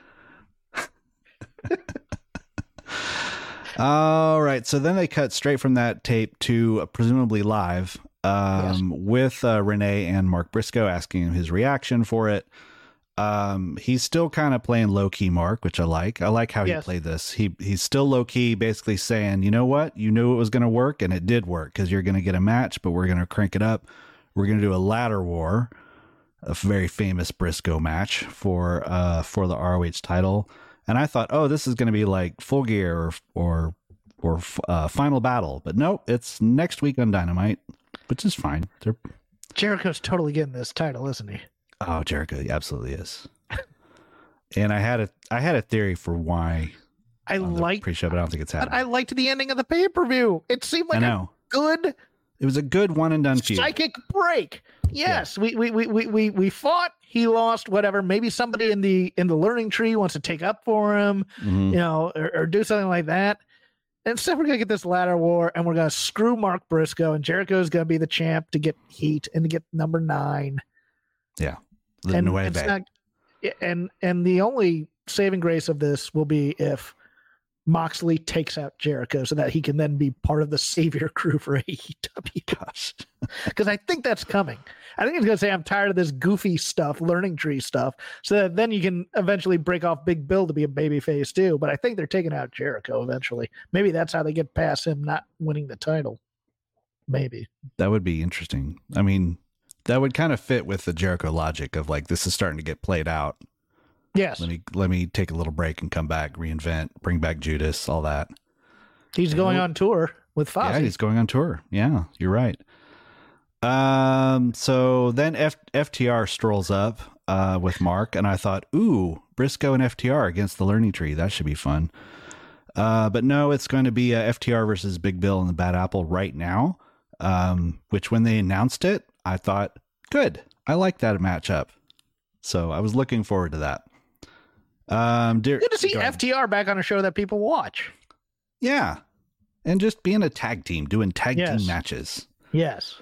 All right. So then they cut straight from that tape to uh, presumably live um, with uh, Renee and Mark Briscoe asking him his reaction for it. Um, he's still kind of playing low key Mark, which I like. I like how Yes. he played this. He he's still low key, basically saying, you know what, you knew it was going to work, and it did work because you're going to get a match, but we're going to crank it up. We're going to do a ladder war, a very famous Briscoe match for uh for the R O H title. And I thought, oh, this is going to be like Full Gear or or or uh, Final Battle, but nope, it's next week on Dynamite, which is fine. They're Jericho's totally getting this title, isn't he? Oh, Jericho, he absolutely is. And I had a I had a theory for why I on the liked pre-show, but I don't think it's but happening. I liked the ending of the pay-per-view. It seemed I like a know good it was a good one and done feud. psychic break. Yes, we, we we we we we fought, he lost, whatever. Maybe somebody in the in the learning tree wants to take up for him, Mhm. you know, or, or do something like that. Instead, we're gonna get this ladder war, and we're gonna screw Mark Briscoe, and Jericho's gonna be the champ to get heat and to get number nine. Yeah, the and Nueve. it's not, and and the only saving grace of this will be if Moxley takes out Jericho so that he can then be part of the savior crew for A E W. Gosh, Because I think that's coming. I think he's going to say, I'm tired of this goofy stuff, learning tree stuff, so that then you can eventually break off Big Bill to be a babyface too. But I think they're taking out Jericho eventually. Maybe that's how they get past him not winning the title. Maybe. that would be interesting. I mean, that would kind of fit with the Jericho logic of like, this is starting to get played out. Yes. Let me let me take a little break and come back, reinvent, bring back Judas, all that. He's going on tour with Fozzy. Yeah, he's going on tour. Yeah, you're right. Um, so then F- FTR strolls up uh, with Mark, and I thought, ooh, Briscoe and F T R against the Learning Tree. That should be fun. Uh, but no, it's going to be uh, F T R versus Big Bill and the Bad Apple right now. Um, which when they announced it, I thought, good. I like that matchup. So I was looking forward to that. Um, dear, Good to see go ahead. F T R back on a show that people watch. Yeah. And just being a tag team, doing tag Yes. team matches. Yes.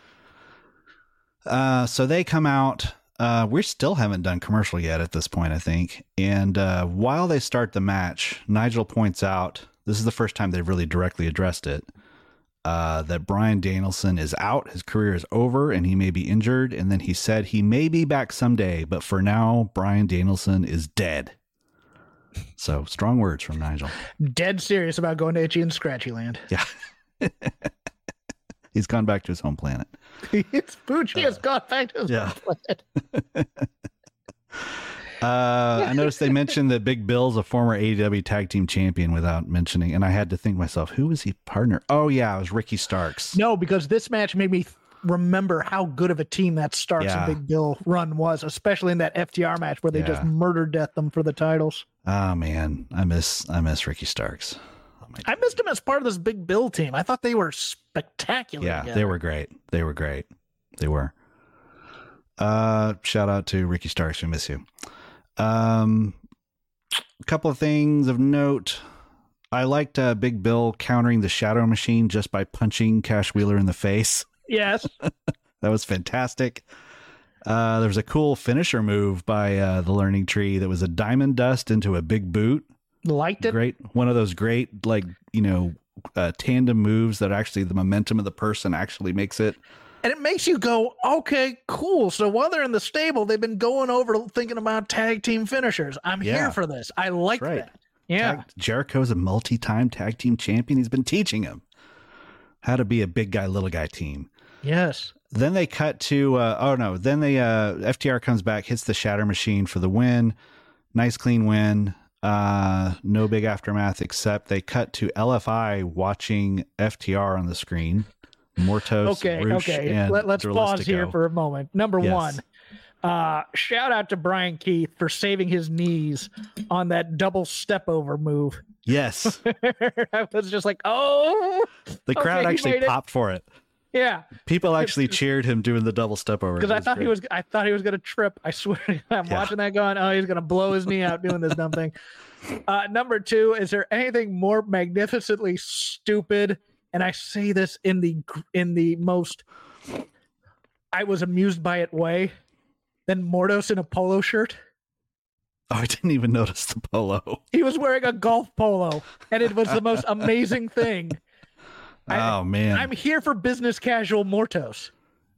Uh, so they come out. Uh, we still haven't done commercial yet at this point, I think. And uh, while they start the match, Nigel points out, this is the first time they've really directly addressed it, uh, that Bryan Danielson is out. His career is over and he may be injured. And then he said he may be back someday, but for now, Bryan Danielson is dead. So strong words from Nigel. Dead serious about going to Itchy and Scratchy Land. Yeah. He's gone back to his home planet. It's Fuji has gone back to his Yeah. planet. Uh, I noticed they mentioned that Big Bill's a former A E W tag team champion without mentioning, and I had to think to myself, who was he partner? Oh yeah, it was Ricky Starks. No, because this match made me th- remember how good of a team that Starks Yeah. and Big Bill run was, especially in that F T R match where they Yeah. just murdered death them for the titles. Oh man, I miss I miss Ricky Starks. Oh, my I missed him as part of this Big Bill team. I thought they were spectacular. Yeah, together. they were great. They were great. They were. Uh, shout out to Ricky Starks. We miss you. Um, a couple of things of note. I liked uh, Big Bill countering the Shadow Machine just by punching Cash Wheeler in the face. Yes. That was fantastic. Uh, there was a cool finisher move by uh, the Learning Tree that was a diamond dust into a big boot. Liked it. Great. One of those great, like, you know, uh, tandem moves that actually the momentum of the person actually makes it. And it makes you go, okay, cool. So while they're in the stable, they've been going over thinking about tag team finishers. I'm Yeah. here for this. I like That's right. that. Yeah. Tag- Jericho's a multi-time tag team champion. He's been teaching him how to be a big guy, little guy team. Yes. Then they cut to, uh, oh no, then they, uh, F T R comes back, hits the Shatter Machine for the win. Nice, clean win. Uh, no big aftermath, except they cut to L F I watching F T R on the screen. Mortos, Okay. Roosh, Okay. and Let, let's pause Dralistico. here for a moment. Number Yes. one, uh, shout out to Brian Keith for saving his knees on that double step over move. Yes. I was just like, oh, The crowd Okay, he actually made it. popped for it. yeah. People actually cheered him doing the double step over. Because It I was thought he great. was, I thought he was gonna trip. I swear, I'm Yeah. watching that going, oh, he's gonna blow his knee out doing this dumb thing. Uh, number two, is there anything more magnificently stupid? And I say this in the in the most, I was amused by it way, than Mordos in a polo shirt. Oh, I didn't even notice the polo. He was wearing a golf polo, and it was the most amazing thing. I- Oh man. I'm here for business casual Mortos.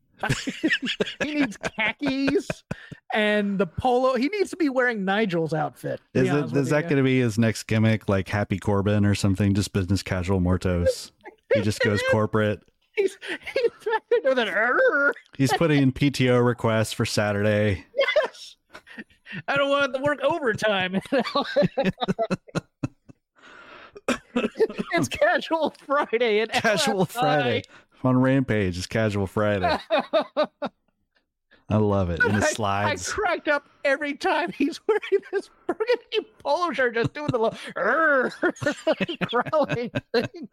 He needs khakis and the polo. He needs to be wearing Nigel's outfit. to Is be it honest is with that you. going to be his next gimmick, like Happy Corbin or something? Just business casual Mortos. He just goes corporate. He's he's back there doing that. "Arr." He's putting in P T O requests for Saturday. Yes. I don't want to work overtime. It's casual Friday and Casual Friday on Rampage is Casual Friday. I love it. In his I, I slides. cracked up every time he's wearing this burgundy polo shirt, just doing the little "Arr," growling thing.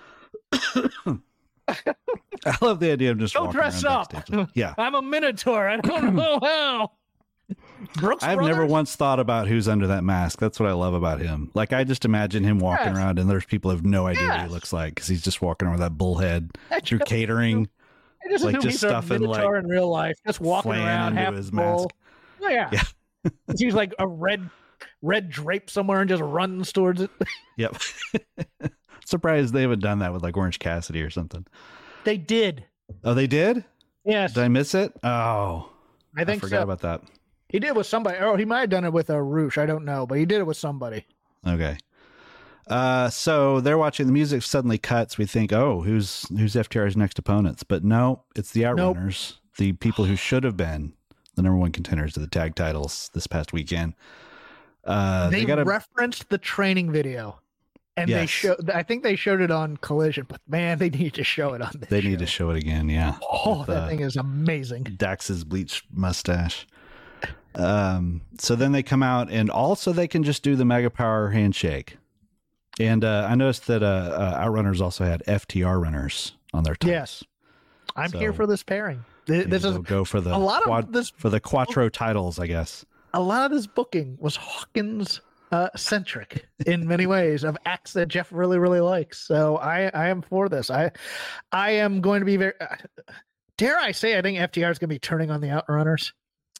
I love the idea of just Go walking dress around up. backstage. Yeah. I'm a Minotaur. I don't know how. Brooks I've Brothers? never once thought about who's under that mask. That's what I love about him. Like, I just imagine him walking Yes. around and there's people who have no idea what Yes. he looks like because he's just walking around with that bullhead I through just- catering. I just like, assume just he's a stuffing, Minotaur like, in real life, just walking flan around, into half his full. mask. Oh, yeah. Yeah. He's like a red, red drape somewhere and just runs towards it. Yep. Surprised they haven't done that with like Orange Cassidy or something. They did. Oh, they did? Yes, Did I miss it? Oh, I think forgot so. about that. He did it with somebody. Oh, he might have done it with a Roosh. I don't know, but he did it with somebody. Okay. Uh, so they're watching the music suddenly cuts. We think, oh, who's who's F T R's next opponents? But no, it's the Outrunners, the people who should have been the number one contenders to the tag titles this past weekend. Uh, they they got a referenced the training video, and they Yes. showed. I think they showed it on Collision, but man, they need to show it on this. they need to show. show it again. Yeah. Oh, with, that uh, thing is amazing. Dax's bleached mustache. Um, so then they come out and also they can just do the Mega Power handshake. And uh, I noticed that uh, uh, Outrunners also had F T R runners on their titles. Yes, I'm here So, for this pairing. Th- Maybe This is they'll go for the a lot of quad- this. for the Quattro titles, I guess. A lot of this booking was Hawkins uh, centric in many ways of acts that Jeff really really likes. So I I am for this. I I am going to be very. Uh, dare I say I think F T R is going to be turning on the Outrunners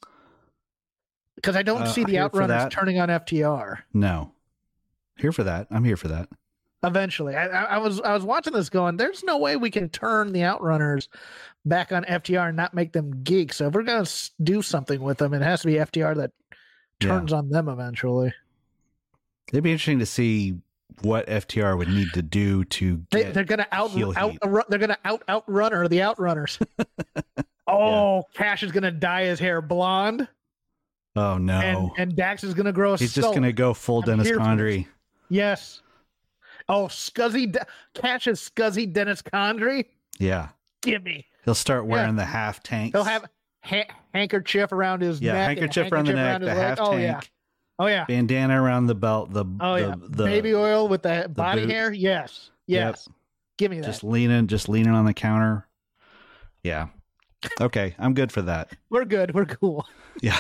because I don't Uh, see the here for Outrunners that. turning on F T R. No, here for that. I'm here for that. Eventually, I, I I was I was watching this going. There's no way we can turn the Outrunners back on F T R and not make them geeks. So if we're gonna s- do something with them, it has to be F T R that turns on them eventually. It'd be interesting to see what F T R would need to do to They, get. they're gonna out heel out heat. they're gonna out outrunner the Outrunners. Oh, Cash is gonna dye his hair blonde. Oh no. And and Dax is gonna grow a He's skull. just gonna go full I'm Dennis here for Condrey. Yes. Oh, Scuzzy De- catches Scuzzy Dennis Condrey. Yeah. Give me. He'll start wearing Yeah. the half tanks. He'll have ha- handkerchief around his yeah, neck. handkerchief and around the neck, around his the leg. half Oh tank, yeah. Oh yeah. bandana around the belt, the Oh the, yeah. the Baby oil with the body boot. hair. Yes. Yes. Give me that. just leaning, just leaning on the counter. Yeah. Okay, I'm good for that. We're good. We're cool. Yeah.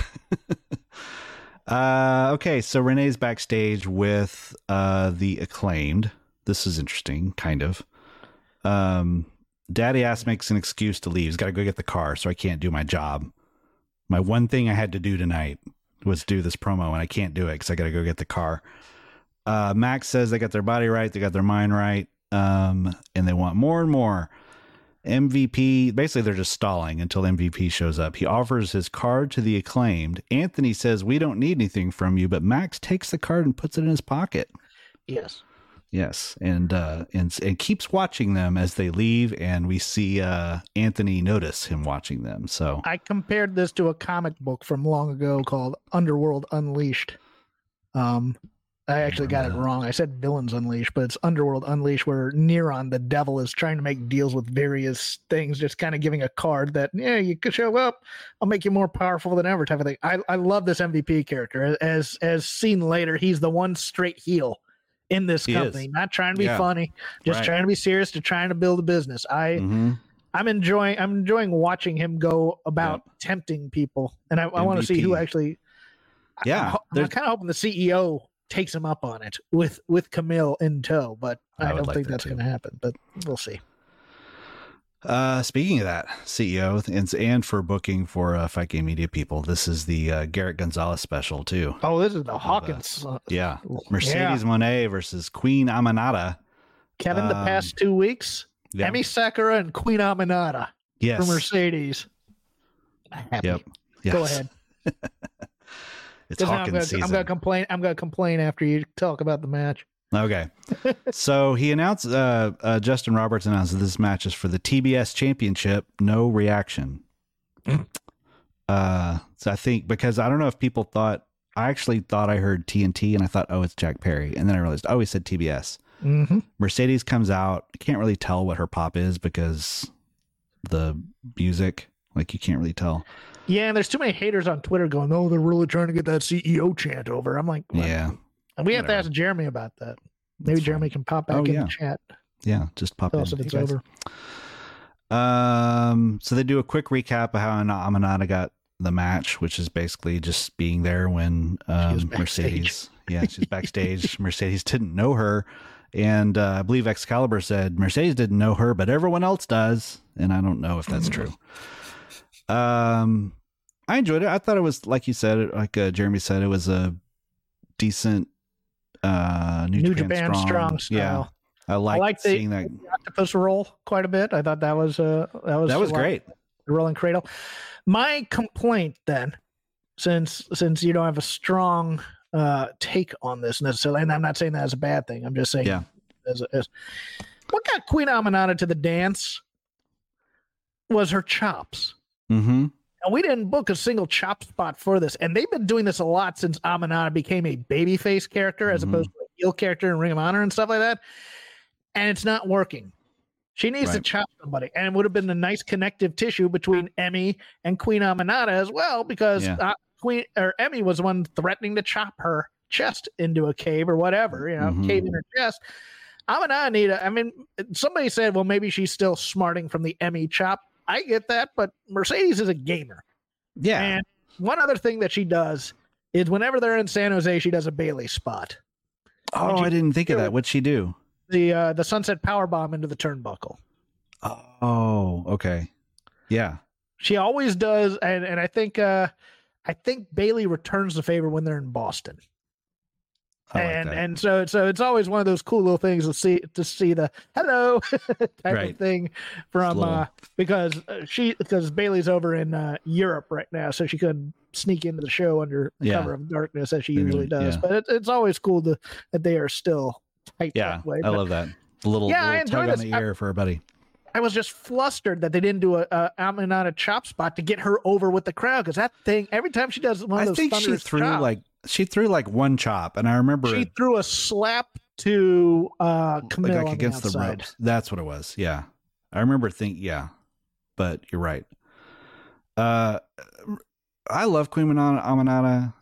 uh, okay, so Renee's backstage with uh, the Acclaimed. This is interesting, kind of. Um, Daddy Ass makes an excuse to leave. He's got to go get the car, so I can't do my job. My one thing I had to do tonight was do this promo, and I can't do it because I got to go get the car. Uh, Max says they got their body right, they got their mind right, um, and they want more and more. M V P, basically they're just stalling until M V P shows up. He offers his card to the Acclaimed. Anthony says, we don't need anything from you, but Max takes the card and puts it in his pocket. Yes. Yes. And, uh, and, and keeps watching them as they leave. And we see, uh, Anthony notice him watching them. So I compared this to a comic book from long ago called Underworld Unleashed. Um, I actually got it wrong. I said Villains Unleashed, but it's Underworld Unleashed, where Neron, the devil, is trying to make deals with various things, just kind of giving a card that, yeah, you could show up, I'll make you more powerful than ever type of thing. I, I love this M V P character. As as seen later, he's the one straight heel in this He company, is. not trying to be Yeah. funny, just Right. trying to be serious, to trying to build a business. I Mhm. I'm enjoying I'm enjoying watching him go about tempting people, and I, I want to see who M V P. actually. Yeah, I'm, ho- I'm there's- kind of hoping the C E O takes him up on it with with Camille in tow, but I I, would don't like think that that's too. going to happen. But we'll see. Uh, speaking of that, C E O and, and for booking for uh, Fight Game Media people, this is the uh, Garrett Gonzalez special too. Oh, this is the Hawkins. Uh, Yeah, yeah. Mercedes Monet versus Queen Aminata. Kevin, the Um, past two weeks, Yeah. Emi Sakura and Queen Aminata Yes. for Mercedes. Happy. Yep. Go Yes. ahead. It's 'Cause now I'm Hawkins gonna, season. I'm gonna complain. I'm gonna complain after you talk about the match. Okay. So he announced, uh, uh, Justin Roberts announced that this match is for the T B S championship. No reaction. uh, so I think, because I don't know if people thought, I actually thought I heard T N T and I thought, oh, it's Jack Perry. And then I realized, oh, he said T B S. Mm-hmm. Mercedes comes out. I can't really tell what her pop is because the music, like, you can't really tell. Yeah, and there's too many haters on Twitter going, "Oh, they're really trying to get that C E O chant over." I'm like, what? Yeah. And we have to Whatever. ask Jeremy about that. Maybe That's Jeremy fine. can pop back Oh, in yeah. the chat. Yeah. Just pop Tell in. us if Hey, it's guys. over. Um, so they do a quick recap of how Aminata got the match, which is basically just being there when was um, backstage. Mercedes, yeah, she's backstage. Mercedes didn't know her, and uh, I believe Excalibur said Mercedes didn't know her, but everyone else does, and I don't know if that's true. Um, I enjoyed it. I thought it was, like you said, like uh, Jeremy said, it was a decent uh, New, New Japan, Japan strong Yeah, style. I liked like the- seeing that. Octopus roll quite a bit. I thought that was uh that was That was a lot- great. The rolling cradle. My complaint then, since since you don't have a strong uh take on this necessarily, and I'm not saying that as a bad thing. I'm just saying, Yeah. as, as what got Queen Aminata to the dance was her chops. Mm-hmm. And we didn't book a single chop spot for this. And they've been doing this a lot since Aminata became a babyface character as Mhm. opposed to a heel character in Ring of Honor and stuff like that. And it's not working. She needs to Right. chop somebody. And it would have been a nice connective tissue between Emmy and Queen Aminata as well, because Yeah. uh, Queen or Emmy was the one threatening to chop her chest into a cave or whatever, you know, Mhm. cave in her chest. Aminata need a, I mean, somebody said, well, maybe she's still smarting from the Emmy chop. I get that, but Mercedes is a gamer. Yeah. And one other thing that she does is whenever they're in San Jose, she does a Bailey spot. Oh, Did I you didn't think of hear that. What'd she do? The uh, the sunset power bomb into the turnbuckle. Oh, okay. Yeah. She always does, and, and I think uh, I think Bailey returns the favor when they're in Boston. I like and that. and so so it's always one of those cool little things to see to see the hello type Right. of thing from little- uh, because uh, she because Bailey's over in uh, Europe right now, so she couldn't sneak into the show under the Yeah. cover of darkness as she Mhm, usually does. yeah. But it, it's always cool to that they are still tight yeah, that way. I But love that. A little, Yeah, I little enjoy tug on this. the I- ear for a buddy. I was just flustered that they didn't do a, a Aminata chop spot to get her over with the crowd, because that thing, every time she does one of I those think she thunderous threw chops, like she threw like one chop, and I remember she it, threw a slap to uh Camille like, like on against the, the, outside. ropes. That's what it was. Yeah, I remember thinking, yeah, but you're right. Uh, I love Queen Aminata.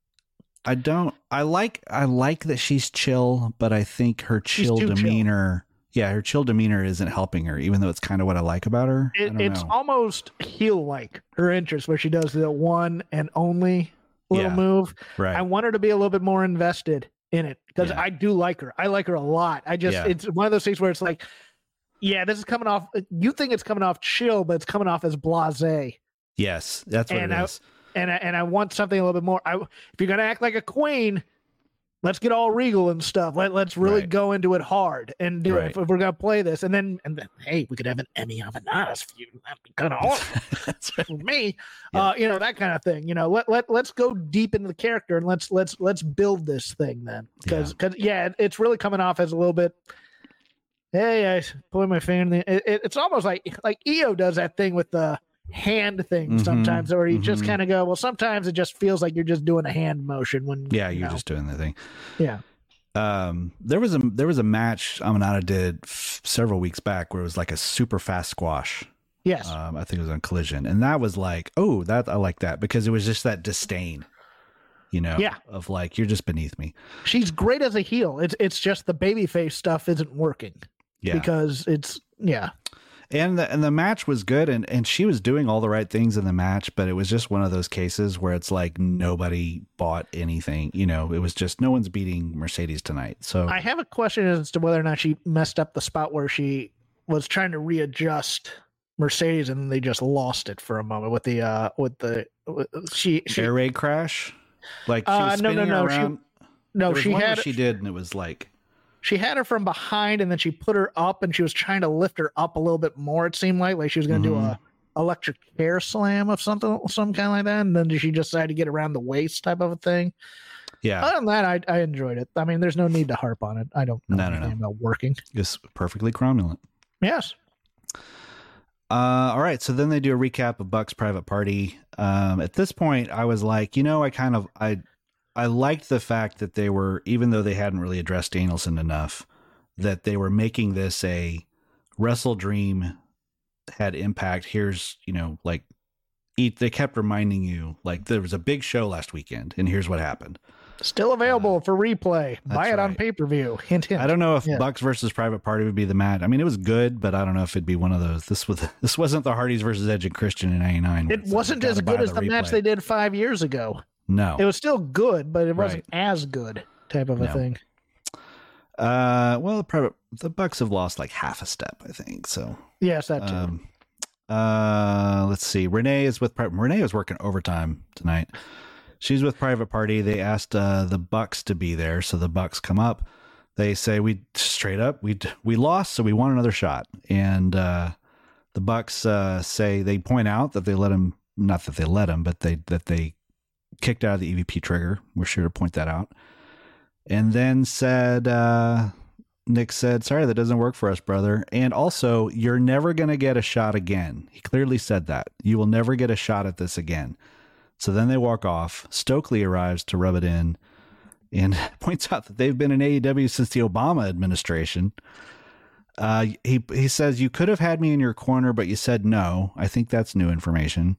I don't. I like. I like that she's chill, but I think her chill too chill. demeanor. Yeah, her chill demeanor isn't helping her, even though it's kind of what I like about her. I It, don't it's know. almost heel like her interest, where she does the one and only little Yeah. move. Right. I want her to be a little bit more invested in it, because Yeah. I do like her. I like her a lot. I just Yeah. it's one of those things where it's like, yeah, this is coming off. You think it's coming off chill, but it's coming off as blasé. Yes, that's what And it I- is. And I, and I want something a little bit more. I, if you're gonna act like a queen, let's get all regal and stuff. Let let's really Right. go into it hard and do Right. it. If, if we're gonna play this, and then and then hey, we could have an Emmy Avanadas feud. That'd be kind of awesome That's right. for me. Yeah. Uh, you know, that kind of thing. You know, let let let's go deep into the character and let's let's let's build this thing then, because because yeah, it's really coming off as a little bit. Hey, I put my finger in the. It, it, it's almost like like Io does that thing with the hand thing Mhm, sometimes, or you just mhm. kind of go, well, sometimes it just feels like you're just doing a hand motion when Yeah, you you're know. just doing the thing. Yeah. Um, there was a there was a match Aminata did f- several weeks back where it was like a super fast squash. Yes. Um, I think it was on Collision, and that was like, oh, that I like that, because it was just that disdain, you know, Yeah. of like, you're just beneath me. She's great as a heel. It's it's just the babyface stuff isn't working Yeah, because it's yeah. and the and the match was good, and and she was doing all the right things in the match, but it was just one of those cases where it's like nobody bought anything. You know, it was just no one's beating Mercedes tonight. So I have a question as to whether or not she messed up the spot where she was trying to readjust Mercedes and they just lost it for a moment with the uh with the with, she she air raid crash, like she Uh, was no, no, spinning no, she- around. no There was she one where had she did, and it was like, she had her from behind and then she put her up and she was trying to lift her up a little bit more. It seemed like like she was going to do Mhm. a electric chair slam of something, some kind like that, and then she just decided to get around the waist type of a thing. yeah, Other than that, I I enjoyed it. I mean, there's no need to harp on it. I don't know No, no, anything no. about working. it's perfectly cromulent. Yes. Uh, all right, so then they do a recap of Buck's private party. Um, at this point, I was like, you know, I kind of I I liked the fact that they were, even though they hadn't really addressed Danielson enough, that they were making this a Wrestle Dream had impact. Here's, you know, like eat. They kept reminding you, like, there was a big show last weekend, and here's what happened. Still available for replay. Buy that's it on right. pay per view. Hint, hint. I don't know if Yeah. Bucks versus Private Party would be the match. I mean, it was good, but I don't know if it'd be one of those. This was this wasn't the Hardys versus Edge and Christian in eighty-nine. It wasn't as good as the match they did five years ago. No. It was still good, but it wasn't as good type of a No. thing. Uh, well, the private the Bucks have lost like half a step, I think. So, Yes, that too. um, uh, let's see. Renee is with Pri- Renee is working overtime tonight. She's with Private Party. They asked uh, the Bucks to be there, so the Bucks come up. They say we straight up we we lost, so we want another shot. And uh, the Bucks uh, say they point out that they let him, not that they let him, but they that they kicked out of the E V P trigger. We're sure to point that out. And then said, uh, Nick said, sorry, that doesn't work for us, brother. And also, you're never going to get a shot again. He clearly said that. You will never get a shot at this again. So then they walk off. Stokely arrives to rub it in and points out that they've been in A E W since the Obama administration. Uh, he, he says, you could have had me in your corner, but you said no. I think that's new information.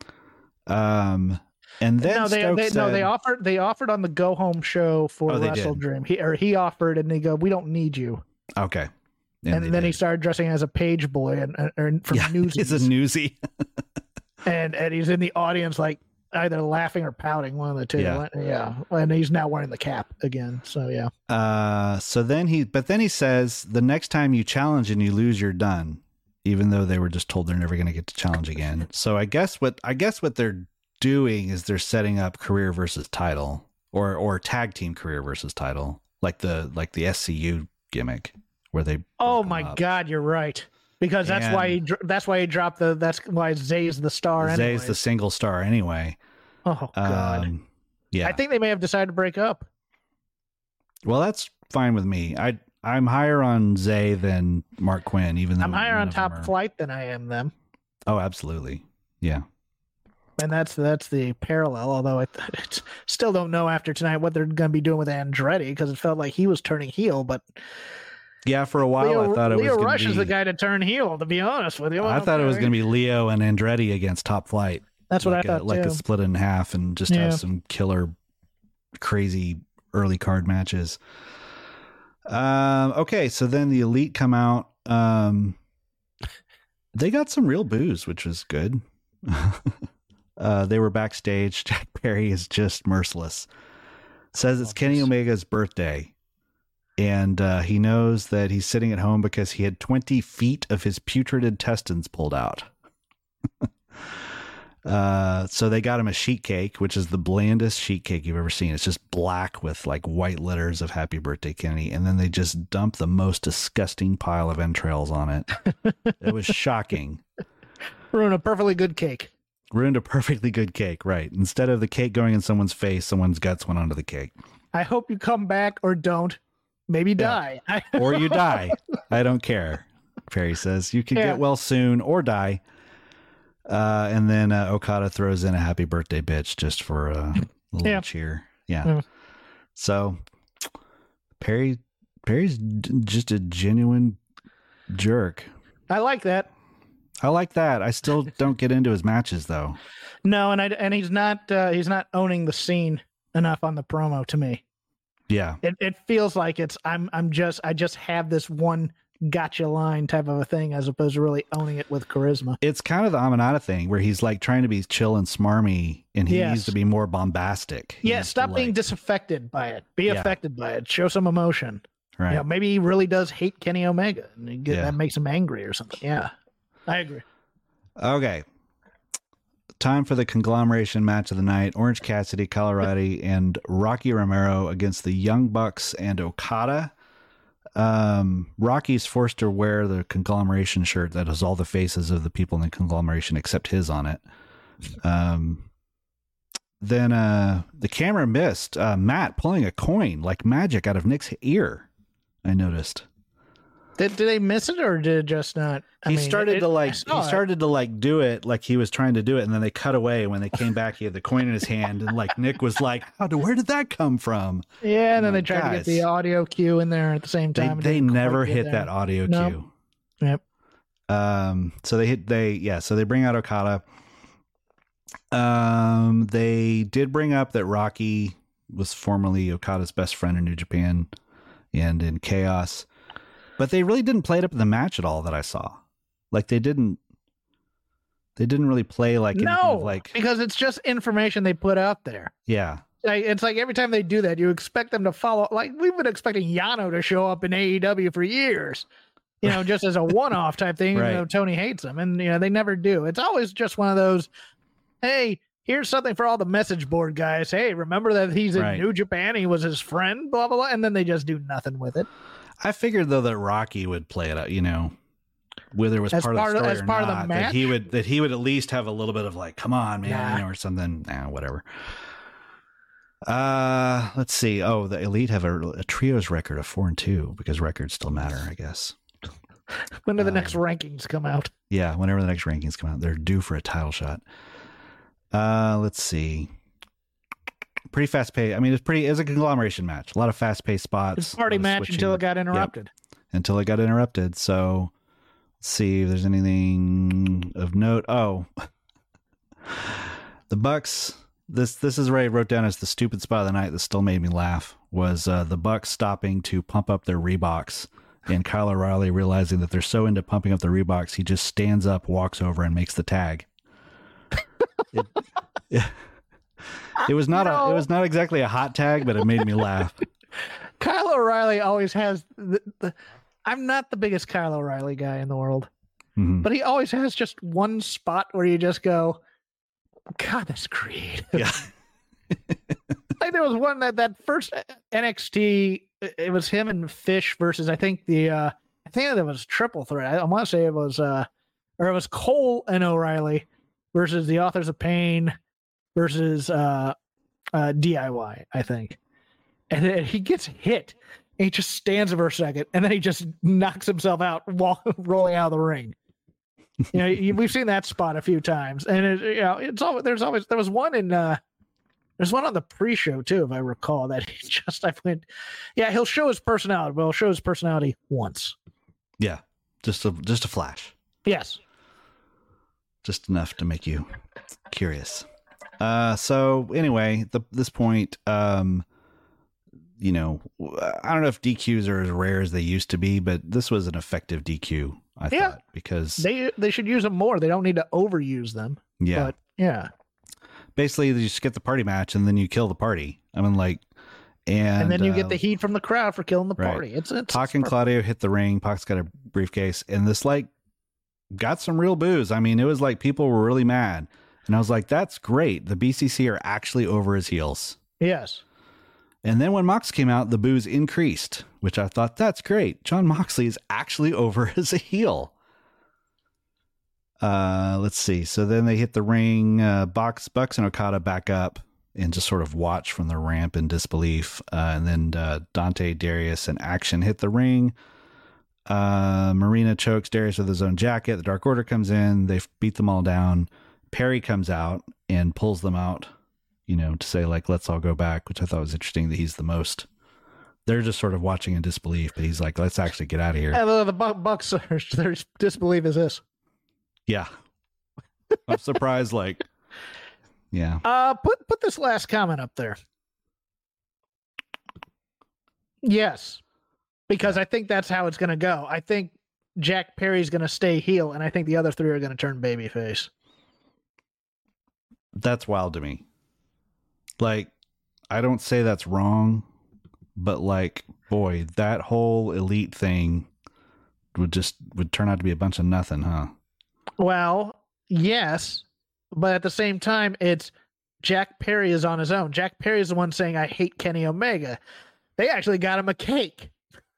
Um, and then no, they, Stokes they said, no, they offered they offered on the Go Home show for Oh, they Wrestle did. Dream. He or he offered, and they go, "We don't need you." okay. And, they then he did. started dressing as a page boy and, and, and from yeah, Newsies, it's a newsie. and and he's in the audience like either laughing or pouting, one of the two. Yeah. yeah. And he's now wearing the cap again. So yeah. Uh, so then he, but then he says, the next time you challenge and you lose, you're done. Even though they were just told they're never going to get to challenge again. So I guess what I guess what they're doing is they're setting up career versus title, or or tag team career versus title, like the like the S C U gimmick where they. Oh broke 'em my up. God, you're right. Because that's why he dr- that's why he dropped the that's why Zay's the star. Zay's anyways. the single star anyway. Oh God. Um, yeah. I think they may have decided to break up. Well, that's fine with me. I I'm higher on Zay than Mark Quinn, even though I'm higher none on of them Top are- Flight than I am them. Oh, absolutely. Yeah. And that's that's the parallel, although I, I still don't know after tonight what they're going to be doing with Andretti, because it felt like he was turning heel, but Yeah, for a while Leo, I thought it Leo was going Rush to be is the guy to turn heel, to be honest with you. I thought it was going to be Leo and Andretti against Top Flight. That's what like I thought a, like too. a split in half and just Yeah. have some killer crazy early card matches. Um okay, so then the Elite come out. Um they got some real booze, which was good. uh they were backstage. Jack Perry is just merciless. Says it's Kenny Omega's birthday. And uh, he knows that he's sitting at home because he had twenty feet of his putrid intestines pulled out. uh, so they got him a sheet cake, which is the blandest sheet cake you've ever seen. It's just black with like white letters of Happy Birthday, Kenny. And then they just dump the most disgusting pile of entrails on it. It was shocking. Ruin a perfectly good cake. Ruined a perfectly good cake, right? Instead of the cake going in someone's face, someone's guts went onto the cake. I hope you come back or don't. Maybe die. Or you die. I don't care. Perry says you can Yeah. get well soon or die. Uh, and then uh, Okada throws in a happy birthday bitch just for a little Yeah. cheer. Yeah. Mm. So Perry, Perry's d- just a genuine jerk. I like that. I like that. I still don't get into his matches though. No, and I and he's not uh, he's not owning the scene enough on the promo to me. Yeah. It it feels like it's I'm I'm just I just have this one gotcha line type of a thing as opposed to really owning it with charisma. It's kind of the Amanada thing where he's like trying to be chill and smarmy and he Yes. needs to be more bombastic. He Yeah, needs to, stop being like- disaffected by it. Be Yeah. affected by it. Show some emotion. right. You know, maybe he really does hate Kenny Omega and he get, Yeah. that makes him angry or something. Yeah. I agree. Okay. Time for the conglomeration match of the night. Orange Cassidy, Colorado, and Rocky Romero against the Young Bucks and Okada. Um, Rocky's forced to wear the conglomeration shirt that has all the faces of the people in the conglomeration except his on it. Um, then uh, the camera missed uh, Matt pulling a coin like magic out of Nick's ear. I noticed. Did, did they miss it or did it just not? I he mean, started it- to I like saw he it. started to like do it like he was trying to do it, and then they cut away. When they came back, he had the coin in his hand, and like Nick was like, "How? do- Where did that come from?" Yeah, and then My they tried to get guys. the audio cue in there at the same They time. It they didn't quite never get hit there. that audio No. cue. Yep. Um. So they hit they yeah. So they bring out Okada. Um. They did bring up that Rocky was formerly Okada's best friend in New Japan, and in Chaos, but they really didn't play it up in the match at all that I saw. Like they didn't. They didn't really play like anything No, of like because it's just information they put out there. yeah. Like, it's like every time they do that, you expect them to follow. Like we've been expecting Yano to show up in A E W for years, you know, just as a one-off type thing. Right. Even though Tony hates him, and you know they never do. It's always just one of those. Hey, here's something for all the message board guys. Hey, remember that he's in Right. New Japan? He was his friend. Blah blah blah, and then they just do nothing with it. I figured though that Rocky would play it out, you know, whether it was As part, part of of- the story as or part of the not, that he match? would that he would at least have a little bit of like, come on, man, Nah. you know, or something. Nah, whatever. Uh, let's see. Oh, the Elite have a, a trios record of four and two because records still matter, I guess. When do the Um, next rankings come out? Yeah, whenever the next rankings come out, they're due for a title shot. Uh, let's see. Pretty fast paced. I mean, it's pretty. It's a conglomeration match. A lot of fast paced spots. It's a party a lot of match switching. until it got interrupted. until it got interrupted. So let's see if there's anything of note. Oh, the Bucks. This this is what I wrote down as the stupid spot of the night that still made me laugh. Was uh, the Bucks stopping to pump up their Reeboks, and Kyle O'Reilly realizing that they're so into pumping up the Reeboks, he just stands up, walks over, and makes the tag. It, it, it was not a. It was not exactly a hot tag, but it made me laugh. Kyle O'Reilly always has the, the. I'm not the biggest Kyle O'Reilly guy in the world, Mhm. but he always has just one spot where you just go, God, that's creative. Yeah. Like there was one that that first N X T, it was him and Fish versus I think the uh I think it was triple threat. I, I want to say it was uh or it was Cole and O'Reilly versus the Authors of Pain versus uh uh D I Y, I think. And then he gets hit And he just stands there for a second, and then he just knocks himself out, walk, rolling out of the ring. You know, you, we've seen that spot a few times, and it, you know, it's always there's always there was one in uh, there's one on the pre-show too, if I recall. That he just I went, yeah, he'll show his personality. Well, he'll show his personality once. Yeah, just a just a flash. Yes, just enough to make you curious. Uh, so anyway, the this point, um. You know, I don't know if D Qs are as rare as they used to be, but this was an effective D Q, I yeah. thought, because they they should use them more. They don't need to overuse them. Yeah. But yeah. Basically, you just get the party match and then you kill the party. I mean, like, and, and then you uh, get the heat from the crowd for killing the right. party. It's, it's Pac and it's Claudio hit the ring. Pac's got a briefcase, and this like got some real boos. I mean, it was like people were really mad, and I was like, "That's great. The B C C are actually over his heels." Yes. And then when Mox came out, the boos increased, which I thought, that's great. Jon Moxley is actually over as a heel. Uh, let's see. So then they hit the ring. Uh, Bucks, Bucks and Okada back up and just sort of watch from the ramp in disbelief. Uh, and then uh, Dante, Darius, and Action hit the ring. Uh, Marina chokes Darius with his own jacket. The Dark Order comes in. They beat them all down. Perry comes out and pulls them out. You know, to say like, let's all go back, which I thought was interesting that he's the most, they're just sort of watching in disbelief, but he's like, let's actually get out of here. Yeah, the, the Bucks, their disbelief is this. Yeah. I'm surprised. Like, yeah. Uh, put, put this last comment up there. Yes. Because I think that's how it's going to go. I think Jack Perry's going to stay heel, and I think the other three are going to turn babyface. That's wild to me. Like, I don't say that's wrong, but like, boy, that whole elite thing would just would turn out to be a bunch of nothing, huh? Well, yes, but at the same time, it's Jack Perry is on his own. Jack Perry is the one saying, I hate Kenny Omega. They actually got him a cake.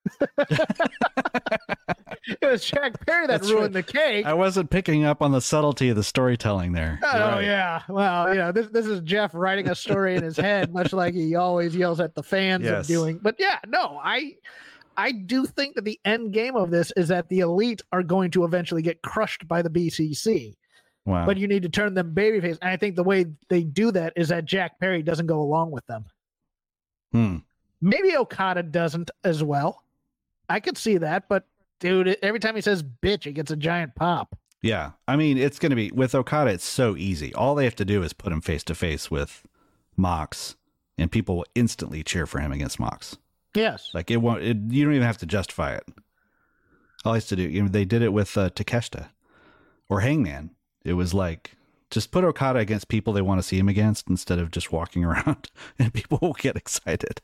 It was Jack Perry that That's ruined right. the cake. I wasn't picking up on the subtlety of the storytelling there. Oh, You're right. yeah. Well, you know, this this is Jeff writing a story in his head, much like he always yells at the fans Yes. of doing. But yeah, no, I I do think that the end game of this is that the elite are going to eventually get crushed by the B C C. Wow. But you need to turn them babyface. And I think the way they do that is that Jack Perry doesn't go along with them. Hmm. Maybe Okada doesn't as well. I could see that, but dude, every time he says bitch, he gets a giant pop. Yeah. I mean, it's going to be with Okada. It's so easy. All they have to do is put him face to face with Mox and people will instantly cheer for him against Mox. Yes. Like it won't, it, you don't even have to justify it. All he has to do, you know, they did it with uh, Takeshita or Hangman. It was like, just put Okada against people they want to see him against instead of just walking around and people will get excited.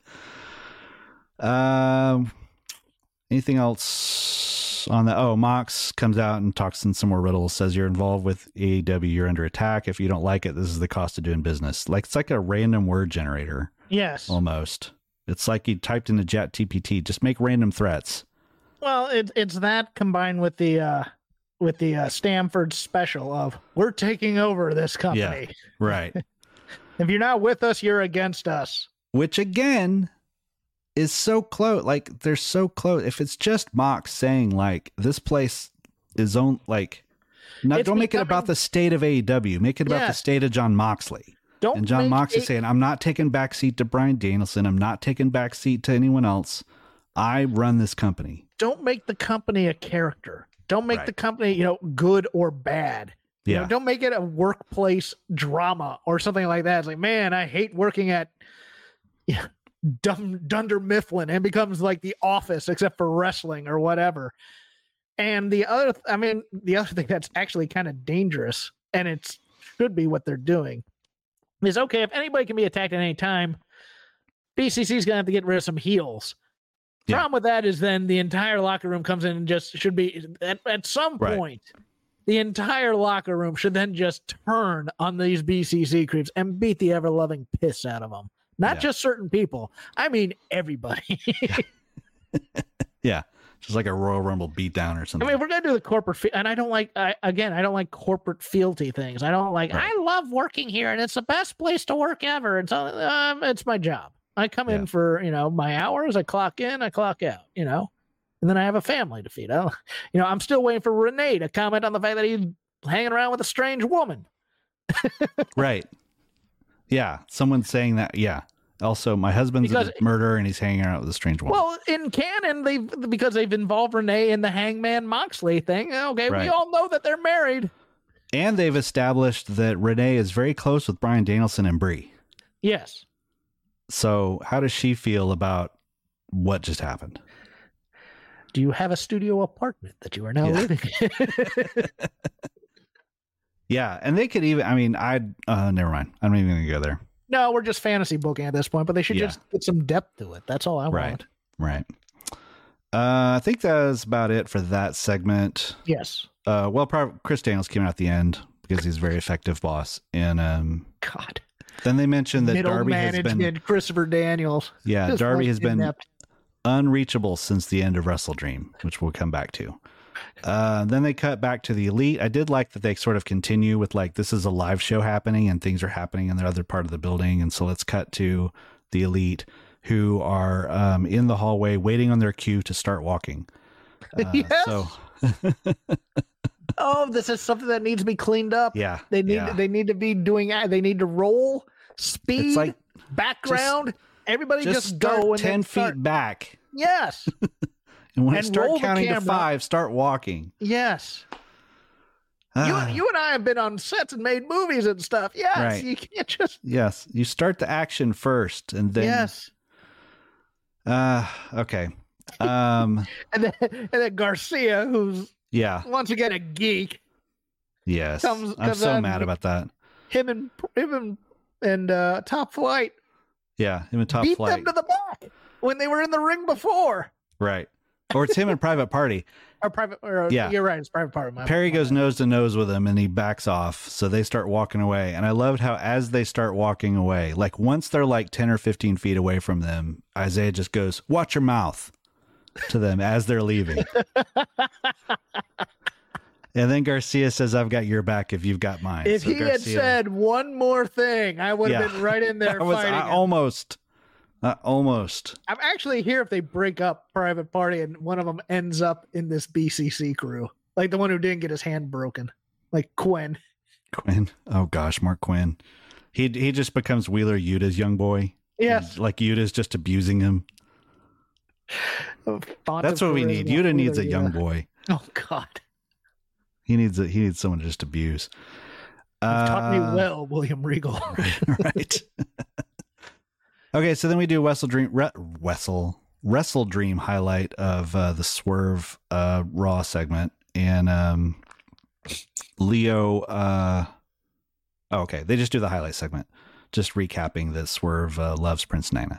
Um, anything else on that? Oh, Mox comes out and talks in some more riddles, says you're involved with A E W, you're under attack. If you don't like it, this is the cost of doing business. Like it's like a random word generator. Yes. Almost. It's like he typed into Chat G P T, just make random threats. Well, it, it's that combined with the uh, with the uh, Stamford special of we're taking over this company. Yeah, right. If you're not with us, you're against us. Which again is so close. Like they're so close. If it's just Mox saying like this place is on, like, not, It's don't make it becoming- about the state of A E W. Make it about the Yes. state of John Moxley. Don't And John make Moxley a- saying, I'm not taking backseat to Bryan Danielson. I'm not taking backseat to anyone else. I run this company. don't make the company a character. Don't make Right. the company, you know, good or bad. You Yeah. know, don't make it a workplace drama or something like that. It's like, man, I hate working at yeah, Dun- Dunder Mifflin, and becomes like The Office, except for wrestling or whatever. And the other, I mean, the other thing that's actually kind of dangerous, and it should be what they're doing, is okay, if anybody can be attacked at any time, B C C is going to have to get rid of some heels. Yeah. Problem with that is then the entire locker room comes in and just should be, at, at some Right. point, the entire locker room should then just turn on these B C C creeps and beat the ever-loving piss out of them. Not Yeah. just certain people. I mean, everybody. Yeah. Just like a Royal Rumble beatdown or I something. mean, if we're gonna do the corporate, fe- and I don't like, I, again, I don't like corporate fealty things. I don't like. Right. I love working here, and it's the best place to work ever. And so, um, it's my job. I come Yeah. in for, you know, my hours. I clock in, I clock out, you know, and then I have a family to feed. I don't, you know, I'm still waiting for Renee to comment on the fact that he's hanging around with a strange woman. Right. Yeah. Someone saying that. Yeah. Also, my husband's Because- a murderer and he's hanging out with a strange woman. Well, in canon, they've because they've involved Renee in the Hangman Moxley thing. Okay, Right. we all know that they're married. And they've established that Renee is very close with Bryan Danielson and Brie. Yes. So how does she feel about what just happened? Do you have a studio apartment that you are now Yeah. living in? Yeah. And they could even, I mean, I'd, uh, never mind. I'm not even going to go there. No, we're just fantasy booking at this point, but they should Yeah. just get some depth to it. That's all I Right. want. Right. Uh, I think that's about it for that segment. Yes. Uh, well, probably Chris Daniels came out at the end because he's a very effective boss. And um, God. then they mentioned that Middle Darby has management, been, Christopher Daniels. yeah, Just Darby looks has been inept. unreachable since the end of Wrestle Dream, which we'll come back to. Uh, then they cut back to the Elite. I did like that they sort of continue with like, this is a live show happening and things are happening in the other part of the building. And so let's cut to the Elite who are um, in the hallway waiting on their cue to start walking. Uh, Yes. So Oh, this is something that needs to be cleaned up. yeah, They need yeah. they need to be doing they need to roll, speed, It's like background. Everybody just, just, start go and ten then feet start. back. Yes. And when And it start roll the counting to camera. five, start walking. Yes. Ah, You you and I have been on sets and made movies and stuff. Yes. Right. You can't just yes, you start the action first and then Yes. uh okay. Um And then and then Garcia, who's yeah, once again a geek, yes. Comes- I'm comes so on- mad about that. him and him and, and uh, Top Flight Yeah, him and Top beat Flight. them to the back when they were in the ring before. Right. Or it's him and Private Party. Or private. Or, Yeah. You're right. It's private part of my. Perry my goes bad. nose to nose with him and he backs off. So they start walking away. And I loved how as they start walking away, like once they're like ten or fifteen feet away from them, Isaiah just goes, "Watch your mouth," to them as they're leaving. And then Garcia says, "I've got your back if you've got mine." If So he had Garcia- said one more thing, I would have Yeah. been right in there I was fighting. I him. almost, uh, almost. I'm actually here if they break up Private Party and one of them ends up in this B C C crew, like the one who didn't get his hand broken, like Quinn. Quinn. Oh gosh, Mark Quinn. He he just becomes Wheeler Yuta's young boy. Yes, Like Yuta's just abusing him. Font That's of what we charisma, need. Yuta needs a Wheeler young Yuta. boy. Oh God, He needs a he needs someone to just abuse. You've taught me Uh, well, William Regal. right. Okay, so then we do Wrestle Dream Re, Wrestle Wrestle Dream highlight of uh, the Swerve uh, Raw segment, and um, Leo. Uh, oh, okay, they just do the highlight segment, just recapping that Swerve uh, loves Prince Nana.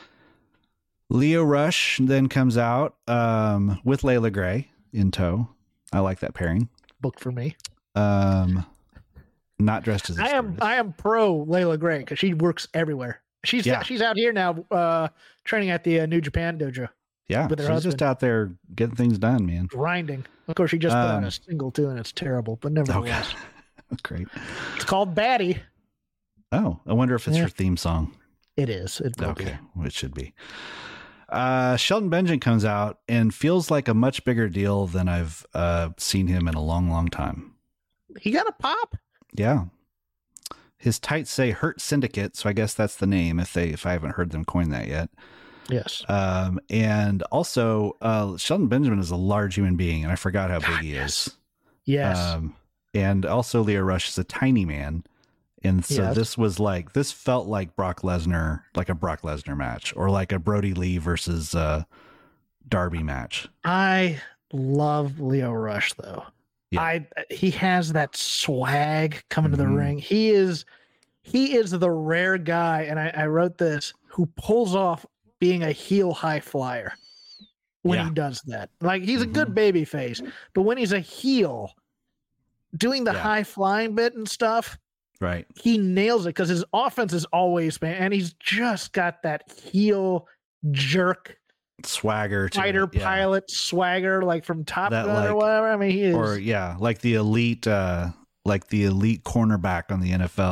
Leo Rush then comes out um, with Layla Gray in tow. I like that pairing. Booked for me. Um, not dressed as a I am stewardess. I am pro Layla Gray because she works everywhere. She's Yeah. she's out here now, uh, training at the uh, New Japan dojo, Yeah, with her she's just husband. out there getting things done, man. grinding. Of course, she just put out Um, a single too, and it's terrible. But nevertheless, Okay. Great. it's called Batty. Oh, I wonder if it's Yeah. her theme song. It is. It will Okay, well, it should be. Uh, Shelton Benjamin comes out and feels like a much bigger deal than I've uh, seen him in a long, long time. be. He got a pop. Yeah. His tights say Hurt Syndicate, so I guess that's the name if they if I haven't heard them coin that yet. Yes. Um, and also, uh, Shelton Benjamin is a large human being, and I forgot how big he is. Yes. Um, and also Leo Rush is a tiny man. And so Yes. this was like, this felt like Brock Lesnar, like a Brock Lesnar match or like a Brody Lee versus uh, Darby match. I love Leo Rush though. Yeah. I he has that swag coming to the Mhm. ring. He is he is the rare guy, and I, I wrote this, who pulls off being a heel high flyer when Yeah. he does that. Like he's a Mhm. good baby face, but when he's a heel doing the Yeah. high flying bit and stuff, Right. he nails it because his offense is always man, and he's just got that heel jerk Swagger. To fighter it, yeah. pilot swagger like from Top That, Gun or like- whatever. I mean, he is. Or yeah, like the elite, uh, like the elite cornerback on the N F L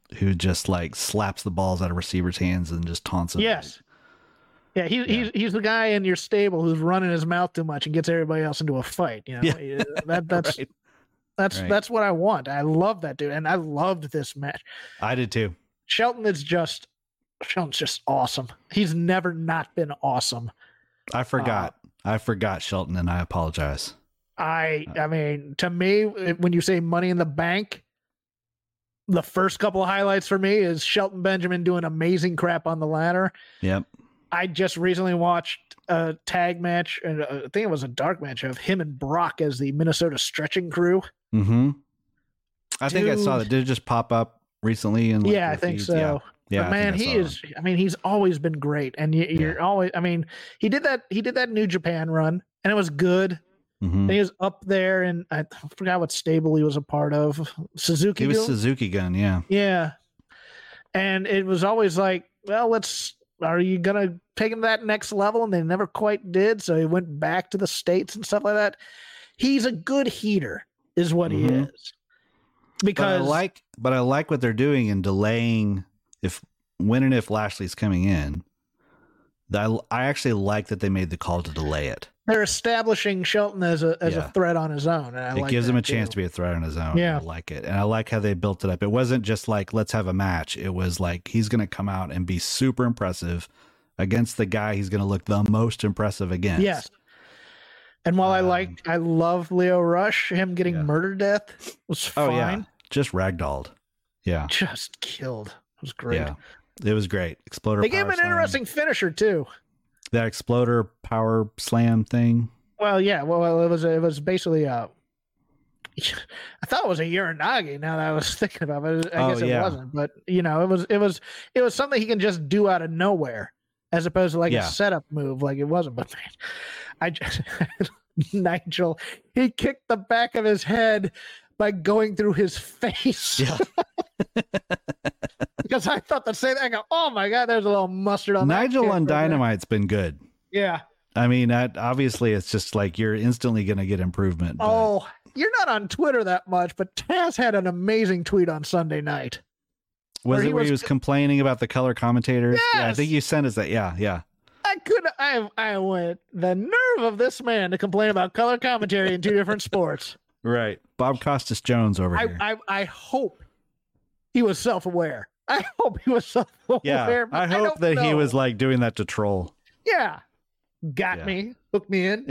who just like slaps the balls out of receivers' hands and just taunts them. Yes. Yeah, he, yeah. he's he's the guy in your stable who's running his mouth too much and gets everybody else into a fight. You know, yeah. that that's right. that's right. that's what I want. I love that dude, and I loved this match. I did too. Shelton is just Shelton's just awesome. He's never not been awesome. I forgot. Uh, I forgot Shelton, and I apologize. I I mean, to me, when you say Money in the Bank, the first couple of highlights for me is Shelton Benjamin doing amazing crap on the ladder. Yep. I just recently watched a tag match, and I think it was a dark match of him and Brock as the Minnesota Stretching Crew. Mm-hmm. I Dude. think I saw that. Did it just pop up recently? In like yeah, I think feeds? so. Yeah, yeah but man, he is. Him. I mean, he's always been great, and you, you're yeah. always. I mean, he did that. He did that New Japan run, and it was good. Mm-hmm. And he was up there, and I forgot what stable he was a part of. Suzuki. He was Gun? Suzuki Gun. Yeah. Yeah, and it was always like, well, let's. Are you going to take him to that next level? And they never quite did. So he went back to the States and stuff like that. He's a good heater is what mm-hmm. he is. Because but I like, but I like what they're doing in delaying if when and if Lashley's coming in. I, I actually like that they made the call to delay it. They're establishing Shelton as a as yeah. a threat on his own. And I it like gives him a too. chance to be a threat on his own. Yeah. I like it. And I like how they built it up. It wasn't just like, let's have a match. It was like, he's going to come out and be super impressive against the guy he's going to look the most impressive against. Yes. And while um, I like, I love Leo Rush, him getting yeah. murder death was fine. Oh, yeah. Just ragdolled. Yeah. Just killed. It was great. Yeah. It was great. Exploder. They gave him an slam. interesting finisher too. That exploder power slam thing. Well, yeah. Well, it was it was basically a. I thought it was a Uranagi. Now that I was thinking about it, I oh, guess it yeah. wasn't. But you know, it was it was it was something he can just do out of nowhere, as opposed to like yeah. a setup move, like it wasn't. But man, I just Nigel, he kicked the back of his head by going through his face. Yeah. Because I thought the same thing. I go, oh my god, there's a little mustard on Nigel that on Dynamite's been good. Yeah. I mean, that, obviously, it's just like you're instantly going to get improvement. But... Oh, you're not on Twitter that much, but Taz had an amazing tweet on Sunday night. Was it where he was, was complaining about the color commentators? Yes! Yeah, I think you sent us that. Yeah, yeah. I could. I I went the nerve of this man to complain about color commentary in two different sports. Right, Bob Costas Jones over I, here. I I hope he was self-aware. I hope he was self-aware. Yeah, I hope I that know. he was like doing that to troll. Yeah, got yeah. me, hooked me in.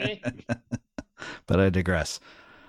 But I digress.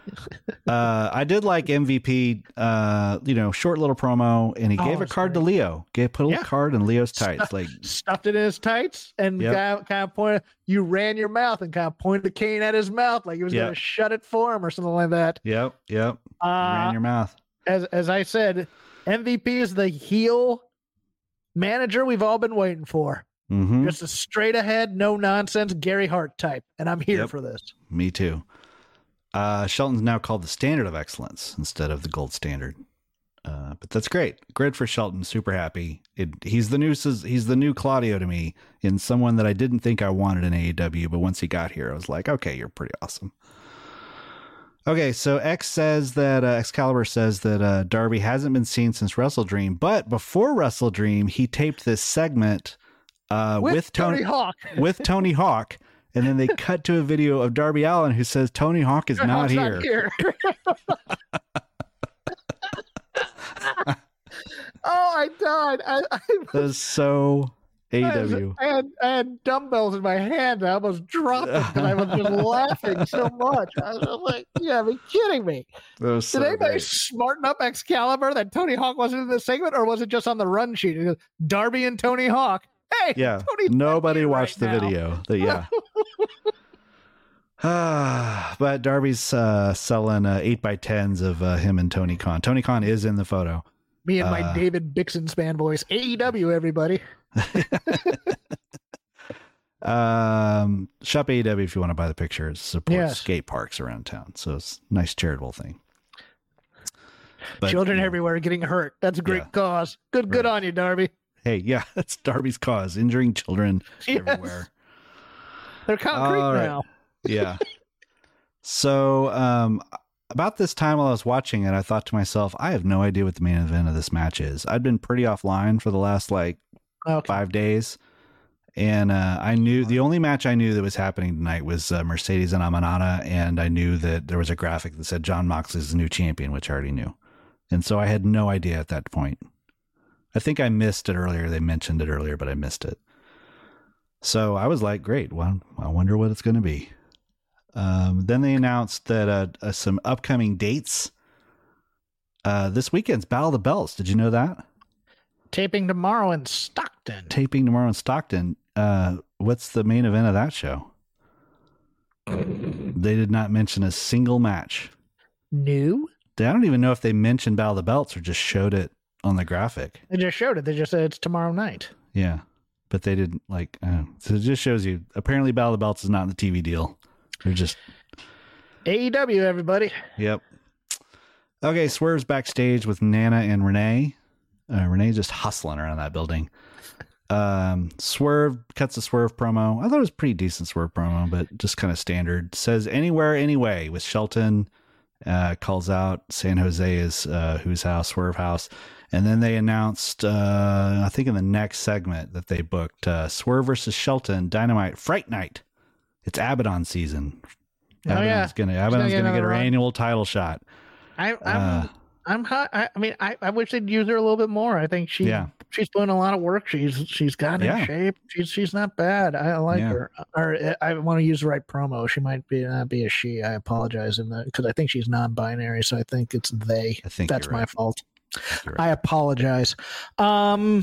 uh, I did like M V P. Uh, you know, short little promo, and he oh, gave a card great. to Leo. Gave put a little yeah. card in Leo's tights, Stuff, like stuffed it in his tights, and yep. kind, of, kind of pointed. You ran your mouth and kind of pointed the cane at his mouth, like he was yep. going to shut it for him or something like that. Yep, yep. Uh, you ran your mouth. As as I said, M V P is the heel manager we've all been waiting for. Mm-hmm. Just a straight ahead, no nonsense Gary Hart type, and I'm here yep. for this. Me too. Uh, Shelton's now called the standard of excellence instead of the gold standard. Uh, but that's great. Great for Shelton. Super happy. It, he's the new, he's the new Claudio to me, in someone that I didn't think I wanted in A E W, but once he got here, I was like, okay, you're pretty awesome. Okay. So X says that, uh, Excalibur says that, uh, Darby hasn't been seen since Wrestle Dream, but before Wrestle Dream, he taped this segment, uh, with, with Tony, Tony Hawk, with Tony Hawk. And then they cut to a video of Darby Allin who says Tony Hawk is not here. Not here. Oh, I died. I, I that is so A E W. I, I, had, I had dumbbells in my hand. I almost dropped them because I was just laughing so much. I was like, yeah, be kidding me. That was so Did anybody great. smarten up Excalibur that Tony Hawk wasn't in the segment, or was it just on the run sheet? It goes, Darby and Tony Hawk. Hey, yeah, Tony nobody watched right the now. video. The, yeah. Ah, but Darby's uh, selling uh, eight by tens of uh, him and Tony Khan. Tony Khan is in the photo. Me and my uh, David Bixen span voice. A E W, everybody. um, shop A E W if you want to buy the pictures. Support yes. skate parks around town. So it's a nice charitable thing. But, Children you know, everywhere getting hurt. That's a great yeah. cause. Good, good right. on you, Darby. Hey, yeah, that's Darby's cause. Injuring children yes. everywhere. They're concrete right. now. Yeah. So, um, about this time while I was watching it, I thought to myself, I have no idea what the main event of this match is. I'd been pretty offline for the last like Okay. five days. And uh, I knew the only match I knew that was happening tonight was uh, Mercedes and Amanada. And I knew that there was a graphic that said Jon Moxley's the new champion, which I already knew. And so I had no idea at that point. I think I missed it earlier. They mentioned it earlier, but I missed it. So I was like, great. Well, I wonder what it's going to be. Um, then they announced that uh, uh, some upcoming dates. Uh, this weekend's Battle of the Belts. Did you know that? Taping tomorrow in Stockton. Taping tomorrow in Stockton. Uh, what's the main event of that show? They did not mention a single match. New? I don't even know if they mentioned Battle of the Belts or just showed it on the graphic. They just showed it. They just said it's tomorrow night. Yeah, but they didn't like. Uh, so it just shows you. Apparently, Battle of the Belts is not in the T V deal. They're just A E W, everybody. Yep. Okay, Swerve's backstage with Nana and Renee. Uh, Renee's just hustling around that building. Um, Swerve cuts a Swerve promo. I thought it was a pretty decent Swerve promo, but just kind of standard. Says anywhere, anyway with Shelton. Uh, calls out San Jose is uh, whose house, Swerve house. And then they announced, uh, I think in the next segment that they booked uh, Swerve versus Shelton Dynamite Fright Night. It's Abaddon season. Oh, Abaddon's yeah. gonna gonna Abaddon's get gonna get her another run. annual title shot. I, I'm, Uh, I'm hot. I, I mean, I, I wish they'd use her a little bit more. I think she, Yeah. she's doing a lot of work. She's, she's got Yeah. in shape. She's, she's not bad. I like Yeah. her. Or I want to use the right promo. She might be not be a she. I apologize in that because I think she's non-binary. So I think it's they. I think That's you're my right. fault. You're right. I apologize. Um.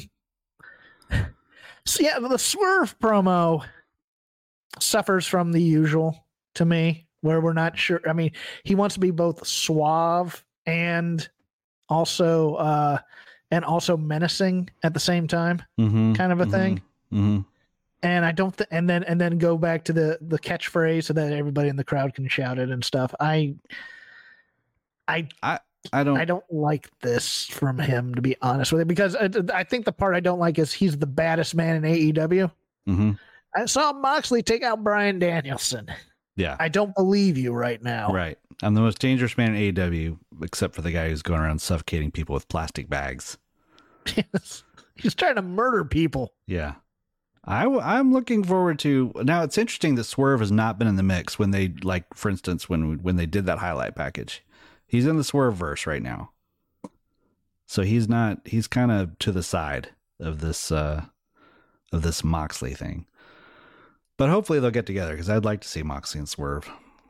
So yeah, the Swerve promo suffers from the usual to me, where we're not sure. I mean, he wants to be both suave and also uh and also menacing at the same time, Mhm, kind of a mhm, thing. mhm. And I don't th- and then and then go back to the the catchphrase so that everybody in the crowd can shout it and stuff. I I I don't. I don't like this from him, to be honest with you, because I, I think the part I don't like is he's the baddest man in A E W. Mhm. I saw Moxley take out Bryan Danielson. Yeah. I don't believe you right now. Right. I'm the most dangerous man in A E W, except for the guy who's going around suffocating people with plastic bags. He's trying to murder people. Yeah. I, w- I'm looking forward to now. It's interesting that Swerve has not been in the mix when they, like, for instance, when when they did that highlight package. He's in the Swerve verse right now. So he's not, he's kind of to the side of this, uh, of this Moxley thing. But hopefully they'll get together because I'd like to see Moxley and Swerve.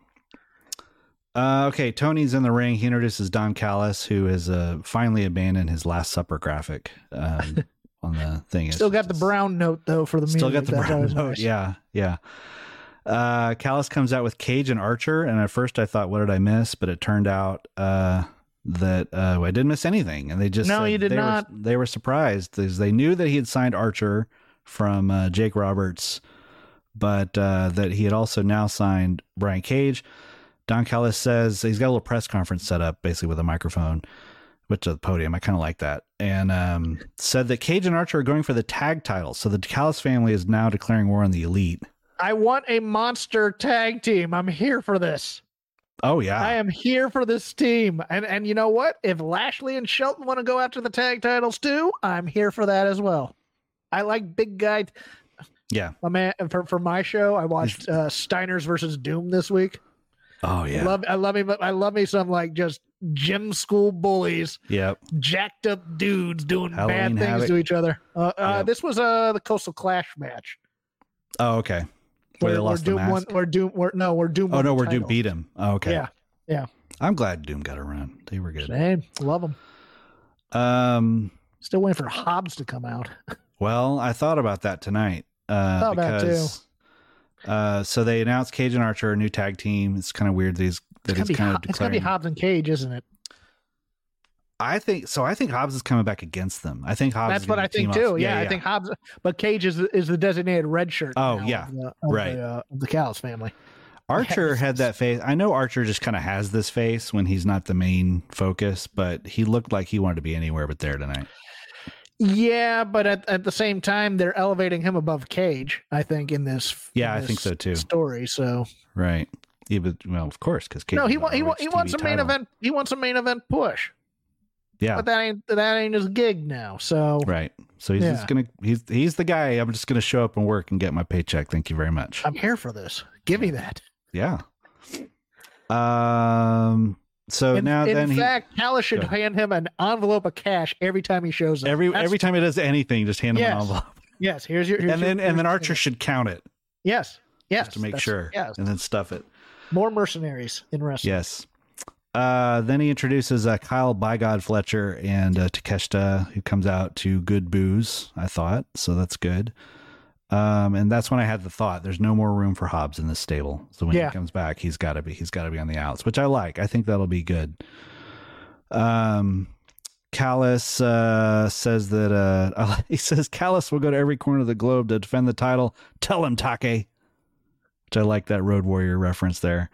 Uh, okay, Tony's in the ring. He introduces Don Callis, who has uh, finally abandoned his Last Supper graphic um, on the thing. Still It's- got the brown note though for the Still music. got the That's brown always note. nice. Yeah, yeah. Uh, Callis comes out with Cage and Archer, and at first I thought, what did I miss? But it turned out uh, that uh, I didn't miss anything, and they just No, said you did they not. Were, they were surprised because they knew that he had signed Archer from uh, Jake Roberts, but uh, that he had also now signed Brian Cage. Don Callis says he's got a little press conference set up, basically with a microphone, which at the podium. I kind of like that. And um, said that Cage and Archer are going for the tag titles. So the Callis family is now declaring war on the Elite. I want a monster tag team. I'm here for this. Oh, yeah. I am here for this team. And and you know what? If Lashley and Shelton want to go after the tag titles too, I'm here for that as well. I like big guy. Yeah. My man, for, for my show, I watched uh, Steiners versus Doom this week. Oh, yeah. I love I love me, but I love me some like just gym school bullies, Yep. jacked up dudes doing Halloween bad things Havoc. to each other. Uh, uh, Yep. This was uh the Coastal Clash match. Oh, okay. Where they lost the Doom mask. won, where Doom, where, no, where Doom. Oh, won no, the where Doom title. beat him. Oh, okay. Yeah, yeah. I'm glad Doom got a run. They were good. Same, love them. Um. Still waiting for Hobbs to come out. Well, I thought about that tonight. Uh, Thought about it, because, uh, so they announced Cage and Archer, a new tag team. It's kind of weird that he's, that It's he's gonna, be, kind Ho- of it's gonna be declaring. Hobbs and Cage, isn't it? I think so. I think Hobbs is coming back against them. I think Hobbs. That's is what gonna I think team too. up- Yeah, I think Hobbs, but Cage is is the designated red shirt. Oh, now yeah. of the, of Right. The, uh, of the Callis family. Archer Yes. had that face. I know Archer just kind of has this face when he's not the main focus, but he looked like he wanted to be anywhere but there tonight. Yeah, but at, at the same time, they're elevating him above Cage. I think in this. Yeah, in I think this so, too. Story. So Right. Even well, of course, because No, he wa- he, wa- he wants a main title. event. He wants a main event push. Yeah, But that ain't that ain't his gig now. So right. So he's Yeah. just gonna he's he's the guy. I'm just gonna show up and work and get my paycheck. Thank you very much. I'm here for this. Give me that. Yeah. Um. So in, now in then fact, Callis should Go. hand him an envelope of cash every time he shows he up. every That's- every time he does anything, just hand him Yes. an envelope, Yes, here's your. Here's and your, then and here's then your- Archer should count it Yes, yes, just to make that's- sure, Yes, and then stuff it. more mercenaries in wrestling. Yes. Uh, then he introduces uh, Kyle By God Fletcher and uh, Takeshita, who comes out to good booze, I thought. So that's good. Um, and that's when I had the thought, there's no more room for Hobbs in this stable. So when Yeah. he comes back, he's got to be he's got to be on the outs, which I like. I think that'll be good. Um, Callis uh, says that uh, he says Callis will go to every corner of the globe to defend the title. Tell him, Take. Which I like that Road Warrior reference there.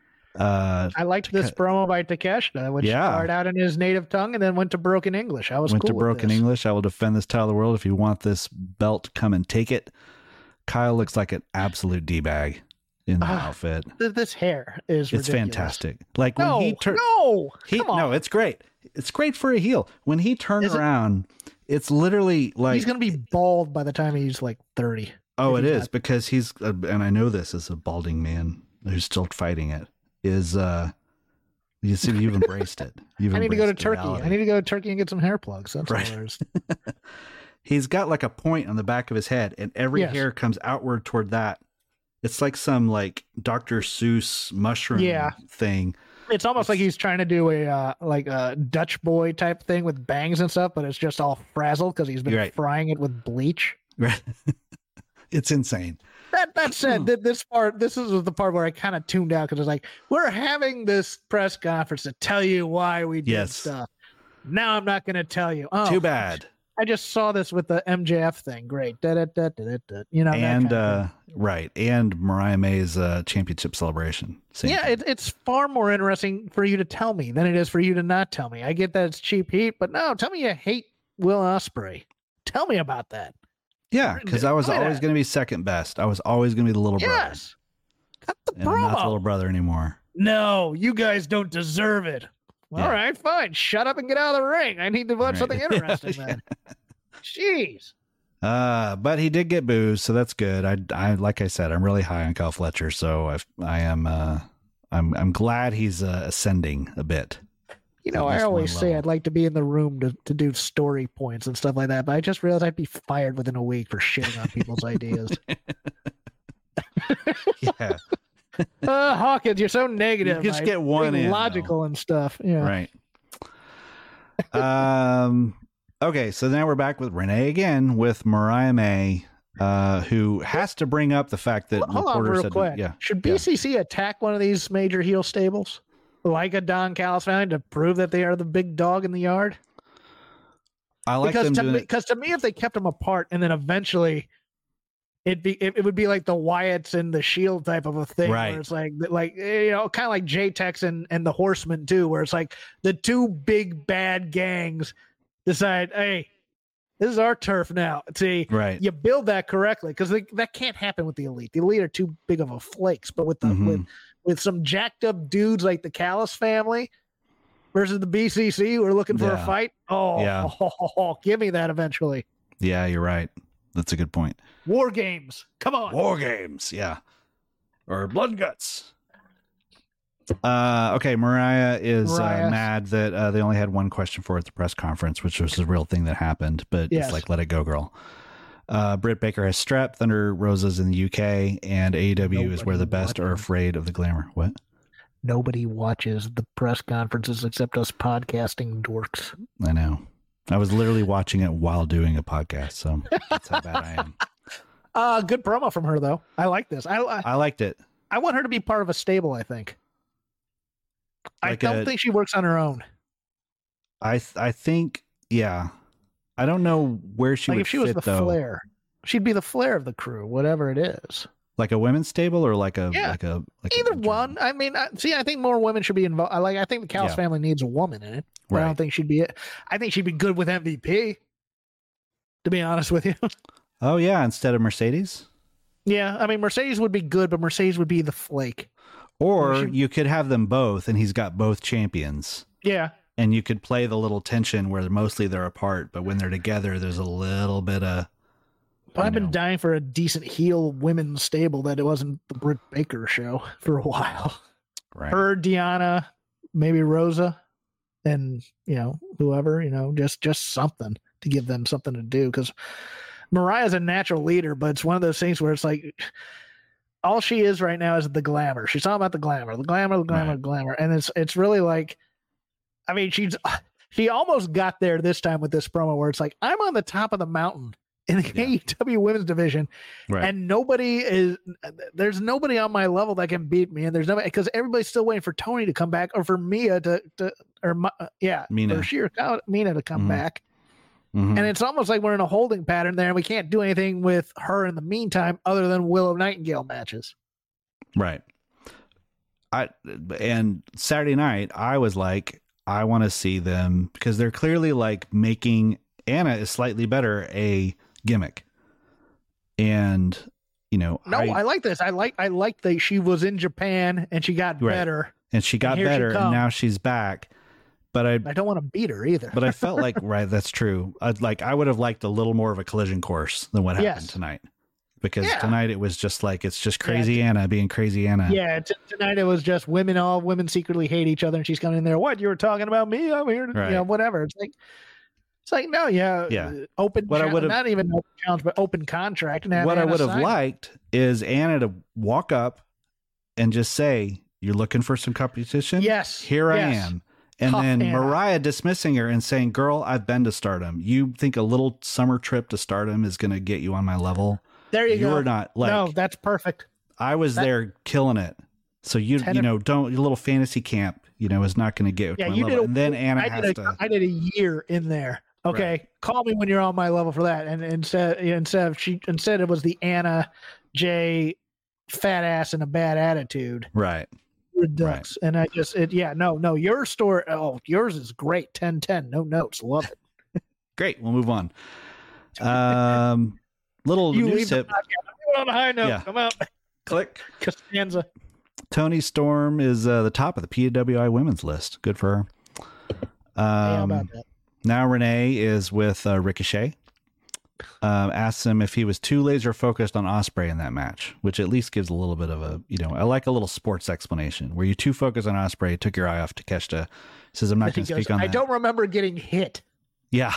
Uh, I liked this promo by Takeshita, which Yeah. started out in his native tongue and then went to broken English. I was went cool to with broken this. English. I will defend this title of the world. If you want this belt, come and take it. Kyle looks like an absolute d-bag in the Ah, outfit. Th- This hair is It's ridiculous. fantastic. Like when No, he turned, no, he come on. no, it's great. It's great for a heel. When he turned Is it? around, it's literally like he's gonna be bald by the time he's like thirty. oh, if it he's is not- because he's uh, and I know this as a balding man who's still fighting it. Is uh, you see, you've embraced it. You've I need to go to embraced Turkey. reality. I need to go to Turkey and get some hair plugs. That's Right. all there is. He's got like a point on the back of his head, and every Yes. hair comes outward toward that. It's like some like Doctor Seuss mushroom Yeah. thing. It's almost like he's trying to do a uh, like a Dutch boy type thing with bangs and stuff, but it's just all frazzled because he's been You're right. frying it with bleach. Right. It's insane. That that said, th- this part, this is the part where I kind of tuned out because it's like we're having this press conference to tell you why we did Yes. stuff. Now I'm not going to tell you. Oh, Too bad. I just saw this with the M J F thing. Great, da, da, da, da, da, da. You know, that And kind of uh, thing. right. And Mariah May's uh, championship celebration. Same yeah, thing. it, it's far more interesting for you to tell me than it is for you to not tell me. I get that it's cheap heat, but no, tell me you hate Will Ospreay. Tell me about that. yeah. Because I was Tell me always that. going to be second best. I was always going to be the little brother. Yes, cut the And I'm not the promo. little brother anymore. No, you guys don't deserve it. Yeah. All right, fine. Shut up and get out of the ring. I need to watch Right. something interesting then. Jeez. Uh, but he did get booze, so that's good. I, I, like I said, I'm really high on Kyle Fletcher, so I, I am, uh, I'm, I'm glad he's uh, ascending a bit. You know, At I least always one say level. I'd like to be in the room to, to do story points and stuff like that, but I just realized I'd be fired within a week for shitting on people's ideas. Yeah, Uh, Hawkins, you're so negative. You just I- get one being in, logical and stuff. Yeah. right. Um. Okay, so now we're back with Renee again with Mariah May, uh, who has to bring up the fact that Hold- Hold on, reporters real said, quick. yeah, Should yeah. B C C attack one of these major heel stables, like a Don Callis family, to prove that they are the big dog in the yard? I like because them to doing me, it. because to me, if they kept them apart and then eventually, it be it, it would be like the Wyatts and the Shield type of a thing, Right. where it's like like you know, kind of like J-Tex and and the Horsemen too, where it's like the two big bad gangs decide, hey, this is our turf now. See, Right. you build that correctly because that can't happen with the Elite. The Elite are too big of a flakes, but with the Mhm. with with some jacked up dudes like the Callis family versus the B C C who are looking for Yeah. a fight. Oh, Yeah. give me that eventually. Yeah, you're right. That's a good point. War games. Come on. War games, yeah, or blood guts. Uh, okay, Mariah is Mariah. Uh, mad that uh, they only had one question for her at the press conference, which was a real thing that happened. But Yes. it's like, let it go, girl. Uh, Britt Baker has strep. Thunder Rosa's in the U K, and A E W is where the Nobody best are watches. afraid of the glamour. What? Nobody watches the press conferences except us podcasting dorks. I know. I was literally watching it while doing a podcast, so that's how bad I am. Uh, good promo from her though. I like this. I I, I liked it. I want her to be part of a stable. I think. Like I don't a- think she works on her own. I th- I think, yeah. I don't know where she Like would if she was fit the though. flair, she'd be the flair of the crew, whatever it is. Like a women's stable or like a Yeah. like a like a- Either one. I mean, I, see, I think more women should be involved. I like. I think the Callis Yeah. family needs a woman in it. But I Right. don't think she'd be it. I think she'd be good with M V P. To be honest with you, Oh yeah, instead of Mercedes. yeah. I mean, Mercedes would be good, but Mercedes would be the flake. Or Well, she- you could have them both, and he's got both champions. Yeah. And you could play the little tension where mostly they're apart, but when they're together, there's a little bit of. But I've you been know. dying for a decent heel women's stable that it wasn't the Britt Baker show for a while. Right. Her, Deanna, maybe Rosa, and you know whoever, you know, just just something to give them something to do, because Mariah's a natural leader, but it's one of those things where it's like all she is right now is the glamour. She's talking about the glamour, the glamour, the glamour, Right. glamour, and it's it's really like, I mean, she's she almost got there this time with this promo where it's like, I'm on the top of the mountain in the Yeah. A E W women's division, Right. and nobody is there's nobody on my level that can beat me, and there's nobody, because everybody's still waiting for Tony to come back, or for Mia to to or Ma- uh, yeah Mina. or Sheer Mina to come Mhm. back. Mhm. And it's almost like we're in a holding pattern there, and we can't do anything with her in the meantime other than Willow Nightingale matches. Right. I and Saturday night I was like, I want to see them, because they're clearly like making Anna is slightly better a gimmick. And you know, No, I, I, like this. I like I like that she was in Japan and she got Right. better. and she got here she better and comes. now she's back. But I I don't want to beat her either. but I felt like right, that's true. I'd like I would have liked a little more of a collision course than what happened Yes. tonight. Because Yeah. tonight it was just like it's just crazy Anna being crazy Anna. yeah, t- tonight it was just women. All women secretly hate each other, and she's coming in there. What, you were talking about me? I'm here, to, Right. you know, whatever. It's like, it's like no, yeah, Yeah. uh, open. What I cha- would've- not even open challenge, but open contract. And have What I Anna would have sign it. liked is Anna to walk up and just say, "You're looking for some competition? Yes, Here I yes. am." And Tough then Anna. Mariah dismissing her and saying, "Girl, I've been to Stardom. You think a little summer trip to Stardom is going to get you on my level? There you You're go. not like no, that's perfect. I was that- there killing it. So you Ten you of- know don't your little fantasy camp you know is not going to get Yeah, to my you level." did. A, and then Anna I has did, a, to I did a year in there. Okay, Right. call me when you're on my level for that. And instead, instead of she, instead it was the Anna J fat ass and a bad attitude. right. Redux. And I just, it, yeah, no, no, your story, oh, yours is great. ten ten, no notes. Love it. Great. We'll move on. Um, little You news leave the tip. podcast. I'm on a high note. Yeah. Come out. Click. Costanza. Tony Storm is uh, the top of the P W I women's list. Good for her. How Um, about that? now Renee is with uh, Ricochet. Um, asks him if he was too laser focused on Osprey in that match, which at least gives a little bit of a, you know, I like a little sports explanation. Were you too focused on Osprey, took your eye off Takeshita? Says, I'm not He going to goes, speak on I that. don't remember getting hit. Yeah.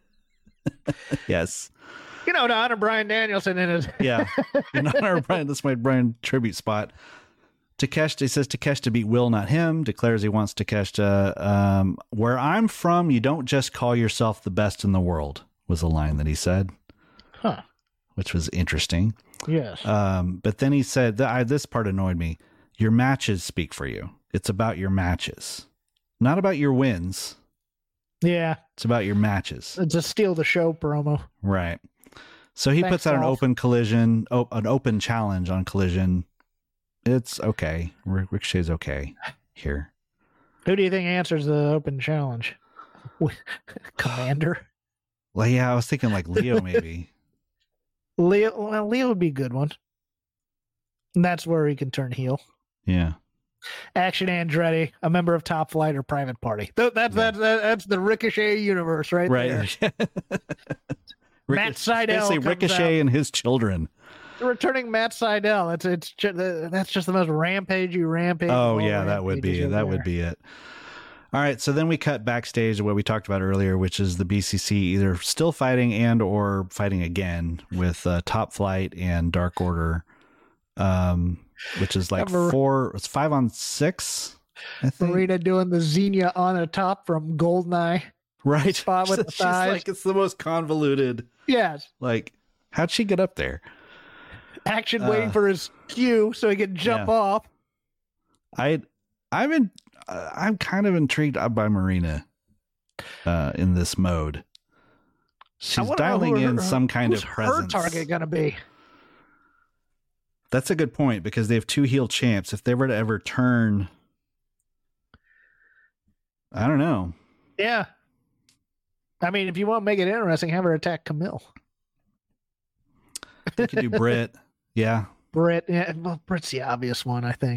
Yes. You know, to honor Brian Danielson in his. Yeah. In honor of Brian, this is my Brian tribute spot. Takeshita says Takeshita beat Will, not him. Declares he wants Takeshita. Um, where I'm from, you don't just call yourself the best in the world, was a line that he said, Huh. which was interesting. Yes. Um, but then he said, that I, this part annoyed me. Your matches speak for you. It's about your matches, not about your wins. yeah. It's about your matches. It's a steal the show promo. Right. So he Thanks, puts out an Dolph. open collision, op- an open challenge on Collision. It's okay. Rick- Ricochet's okay here. Who do you think answers the open challenge? Commander? Well, yeah, I was thinking like Leo maybe. Leo, well, Leo would be a good one. And that's where he can turn heel. Yeah. Action Andretti, a member of Top Flight or Private Party. Th- That's Yeah. that's that's the Ricochet universe right, there. Right. Ric- Matt Sydal basically comes Ricochet and his children. Returning Matt Sydal. It's it's ju- that's just the most rampagey rampage. of Oh all yeah, that would rampages be right that would there. be it. All right, so then we cut backstage to what we talked about earlier, which is the B C C either still fighting and or fighting again with uh, Top Flight and Dark Order, um, which is like Mar- four, it's five on six, I think. Marina doing the Xenia on the top from Goldeneye. Right, spot with the She's thighs. like it's the most convoluted. Yes. Like, how'd she get up there? Action Uh, waiting for his cue so he can jump yeah. off. I, I'm in, uh, I'm kind of intrigued by Marina, uh, in this mode. She's wanna know dialing who her- in some kind Who's of presence. her target gonna be? That's a good point because they have two heel champs. If they were to ever turn, I don't know. Yeah. I mean, if you want to make it interesting, have her attack Camille. They could do Britt. Yeah, Britt, yeah, well, Britt's the obvious one, I think.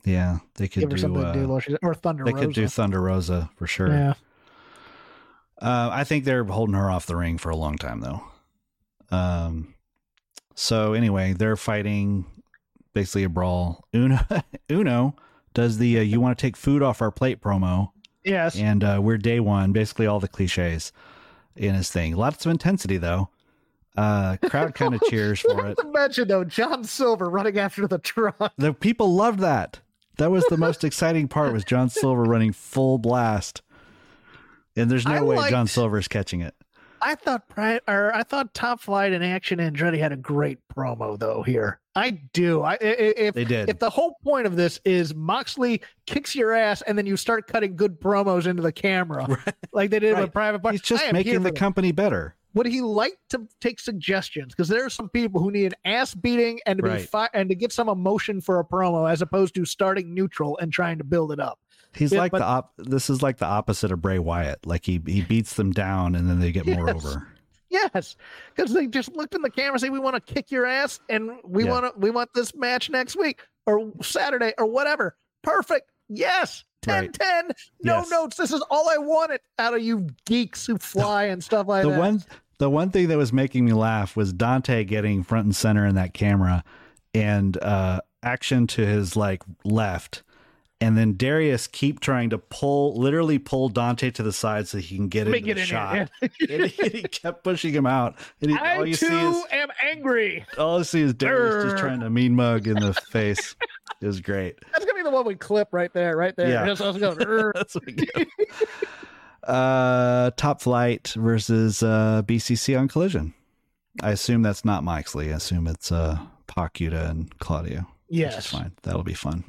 Yeah, they could Give her do, something uh, to do while she's or Thunder they Rosa. could do Thunder Rosa for sure. Yeah. Uh, I think they're holding her off the ring for a long time, though. Um, so anyway, they're fighting basically a brawl. Uno, Uno does the uh, "you want to take food off our plate" promo, Yes. and uh, we're day one. Basically, all the cliches in his thing. Lots of intensity, though. Uh, crowd kind of cheers for it. Not to mention though, John Silver running after the truck. The people loved that. That was the most exciting part. Was John Silver running full blast, and there's no I way liked- John Silver's catching it. I thought Pri- or I thought Top Flight and Action Andretti had a great promo though here. I do. I i- if They did. if the whole point of this is Moxley kicks your ass and then you start cutting good promos into the camera, Right. like they did Right. with Private Party, He's just I am here making for the that. company better. Would he like to take suggestions? Because there are some people who need an ass beating and to be Right. fi- and to get some emotion for a promo as opposed to starting neutral and trying to build it up. He's Yeah, like but- the op. This is like the opposite of Bray Wyatt. Like he he beats them down and then they get more Yes. over. Yes, because they just looked in the camera and say, "We want to kick your ass, and we Yeah. want to we want this match next week or Saturday or whatever." Perfect. Yes. ten Right. ten. No Yes. notes. This is all I wanted out of you geeks who fly and stuff like The that. one the one thing that was making me laugh was Dante getting front and center in that camera, and uh, Action to his like left. And then Darius keep trying to pull, literally pull Dante to the side so he can get Let me into get the in shot. here. and, he, and he kept pushing him out. And he, all I you too see is am angry. all you see is Darius just Grr. trying to mean mug in the face. It was great. That's gonna be the one we clip right there, right there. Yeah. Just us going, "Rrr." That's what we get. uh, Top Flight versus uh, B C C on Collision. I assume that's not Moxley. I assume it's uh, Pac, Yuta, and Claudio. Which is Yes. fine. That'll be fun.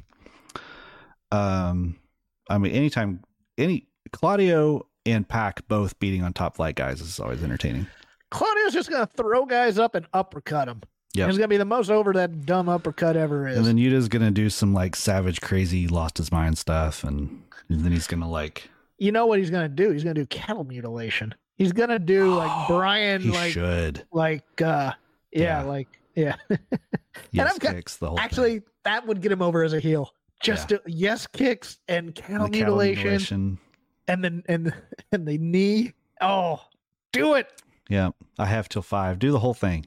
Um, I mean, anytime any Claudio and Pac both beating on Top Flight guys is always entertaining. Claudio's just gonna throw guys up and uppercut them. Yep. It's gonna be the most over that dumb uppercut ever is. And then Yuta's gonna do some like savage, crazy, lost his mind stuff, and, and then he's gonna like you know what he's gonna do? He's gonna do cattle mutilation. He's gonna do like Brian, he like should like uh, yeah, Yeah. like yeah. yes I'm ca- kicks the whole thing. Actually, that would get him over as a heel. Just to, yes kicks and cattle, The cattle mutilation, mutilation. and then and and the knee. Oh, do it! Yeah, I have till five. Do the whole thing.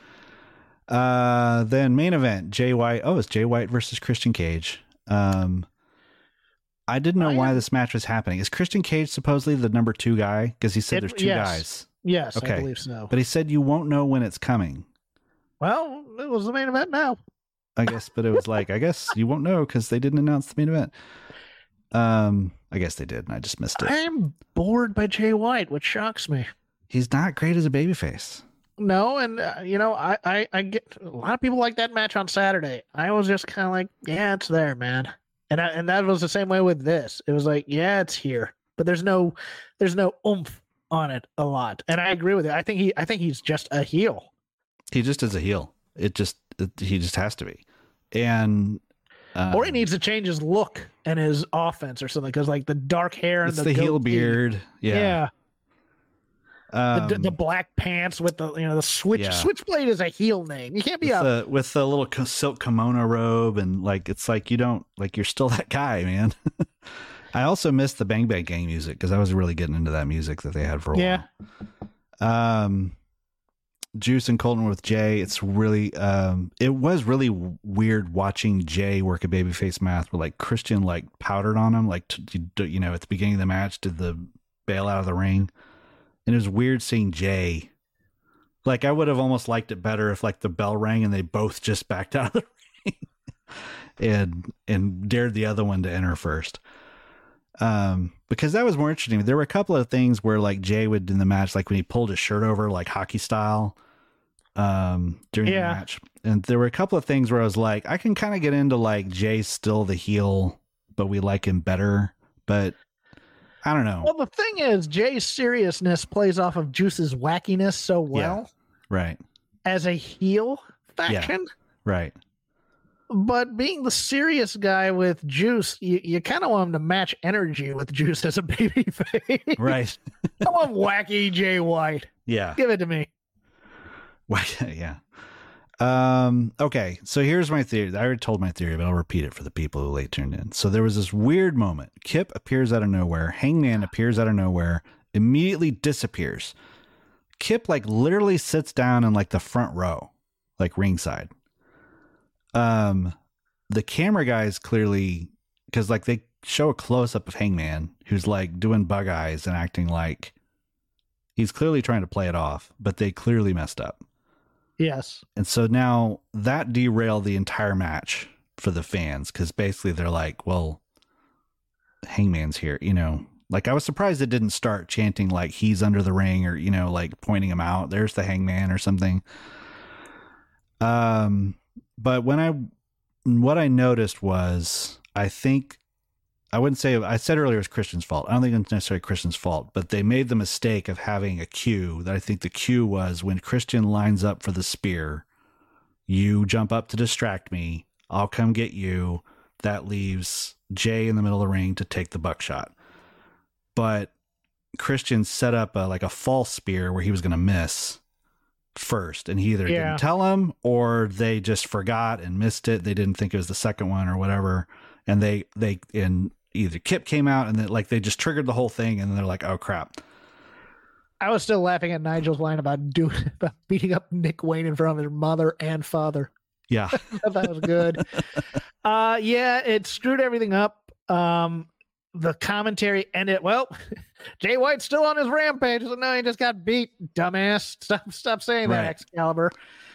Uh, then main event: Jay White. Oh, it's Jay White versus Christian Cage. Um, I didn't know I why am- this match was happening. Is Christian Cage supposedly the number two guy? Because he said It- there's two yes. guys, Yes, Okay. I believe so. but he said you won't know when it's coming. Well, it was the main event now. I guess, but it was like I guess you won't know because they didn't announce the main event. Um, I guess they did, and I just missed it. I'm bored by Jay White, which shocks me. He's not great as a babyface. No, and uh, you know, I, I I get a lot of people like that match on Saturday. I was just kind of like, yeah, it's there, man. And I, and that was the same way with this. It was like, yeah, it's here, but there's no there's no oomph on it a lot. And I agree with it. I think he I think he's just a heel. He just is a heel. It just it, he just has to be, and um, Or he needs to change his look and his offense or something because like the dark hair and it's the, the heel goatee. beard. Yeah. Yeah. Um, the, the black pants with the you know the switch yeah. switchblade is a heel name. You can't be with a the with the little co- silk kimono robe, and like it's like you don't like you're still that guy, man. I also missed the Bang Bang Gang music because I was really getting into that music that they had for a yeah. while. Um, Juice and Colton with Jay. It's really um, it was really w- weird watching Jay work a babyface match where like Christian like powdered on him, like t- you, you know at the beginning of the match did the bail out of the ring, and it was weird seeing Jay. Like I would have almost liked it better if like the bell rang and they both just backed out of the ring and and dared the other one to enter first. Um, because that was more interesting. There were a couple of things where like Jay would in the match, like when he pulled his shirt over like hockey style, um, during Yeah. the match. And there were a couple of things where I was like, I can kind of get into like Jay's still the heel, but we like him better. But I don't know. Well, the thing is, Jay's seriousness plays off of Juice's wackiness so well Right. as a heel faction. Right. But being the serious guy with Juice, you, you kind of want him to match energy with Juice as a babyface. Right. I want wacky Jay White. Yeah. Give it to me. Why- yeah. Um, okay, so here's my theory. I already told my theory, but I'll repeat it for the people who late tuned in. So there was this weird moment. Kip appears out of nowhere. Hangman appears out of nowhere, immediately disappears. Kip like literally sits down in like the front row, like ringside. Um, the camera guys clearly, because like they show a close up of Hangman, who's like doing bug eyes and acting like he's clearly trying to play it off, but they clearly messed up. Yes. And so now that derailed the entire match for the fans, because basically they're like, well, Hangman's here, you know. Like, I was surprised it didn't start chanting like he's under the ring, or, you know, like pointing him out. There's the Hangman or something. Um, but when I, what I noticed was, I think, I wouldn't say, I said earlier it was Christian's fault. I don't think it's necessarily Christian's fault, but they made the mistake of having a cue that I think the cue was when Christian lines up for the spear, you jump up to distract me. I'll come get you. That leaves Jay in the middle of the ring to take the buckshot. But Christian set up a, like a false spear where he was going to miss first, and he either Yeah. didn't tell him or they just forgot and missed it. They didn't think it was the second one or whatever. And they, they, and either Kip came out and then like they just triggered the whole thing, and then they're like, oh crap. I was still laughing at Nigel's line about doing about beating up Nick Wayne in front of his mother and father. Yeah. I thought that was good. uh, yeah, it screwed everything up. Um, the commentary ended, well, Jay White's still on his rampage. So no, he just got beat, dumbass. Stop, stop saying that, Right. Excalibur.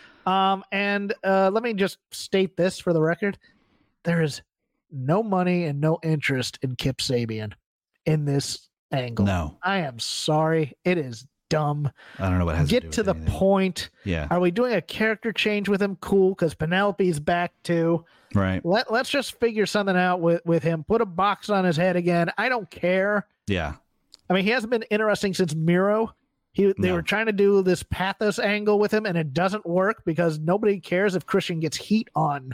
Um, and uh, let me just state this for the record. There is no money and no interest in Kip Sabian in this angle. No, I am sorry. It is dumb. I don't know what it has Get to, do to with the anything. point. Yeah. Are we doing a character change with him? Cool, because Penelope's back too. Right. Let, let's just figure something out with, with him. Put a box on his head again. I don't care. Yeah. I mean, he hasn't been interesting since Miro. He, they No. were trying to do this pathos angle with him, and it doesn't work because nobody cares if Christian gets heat on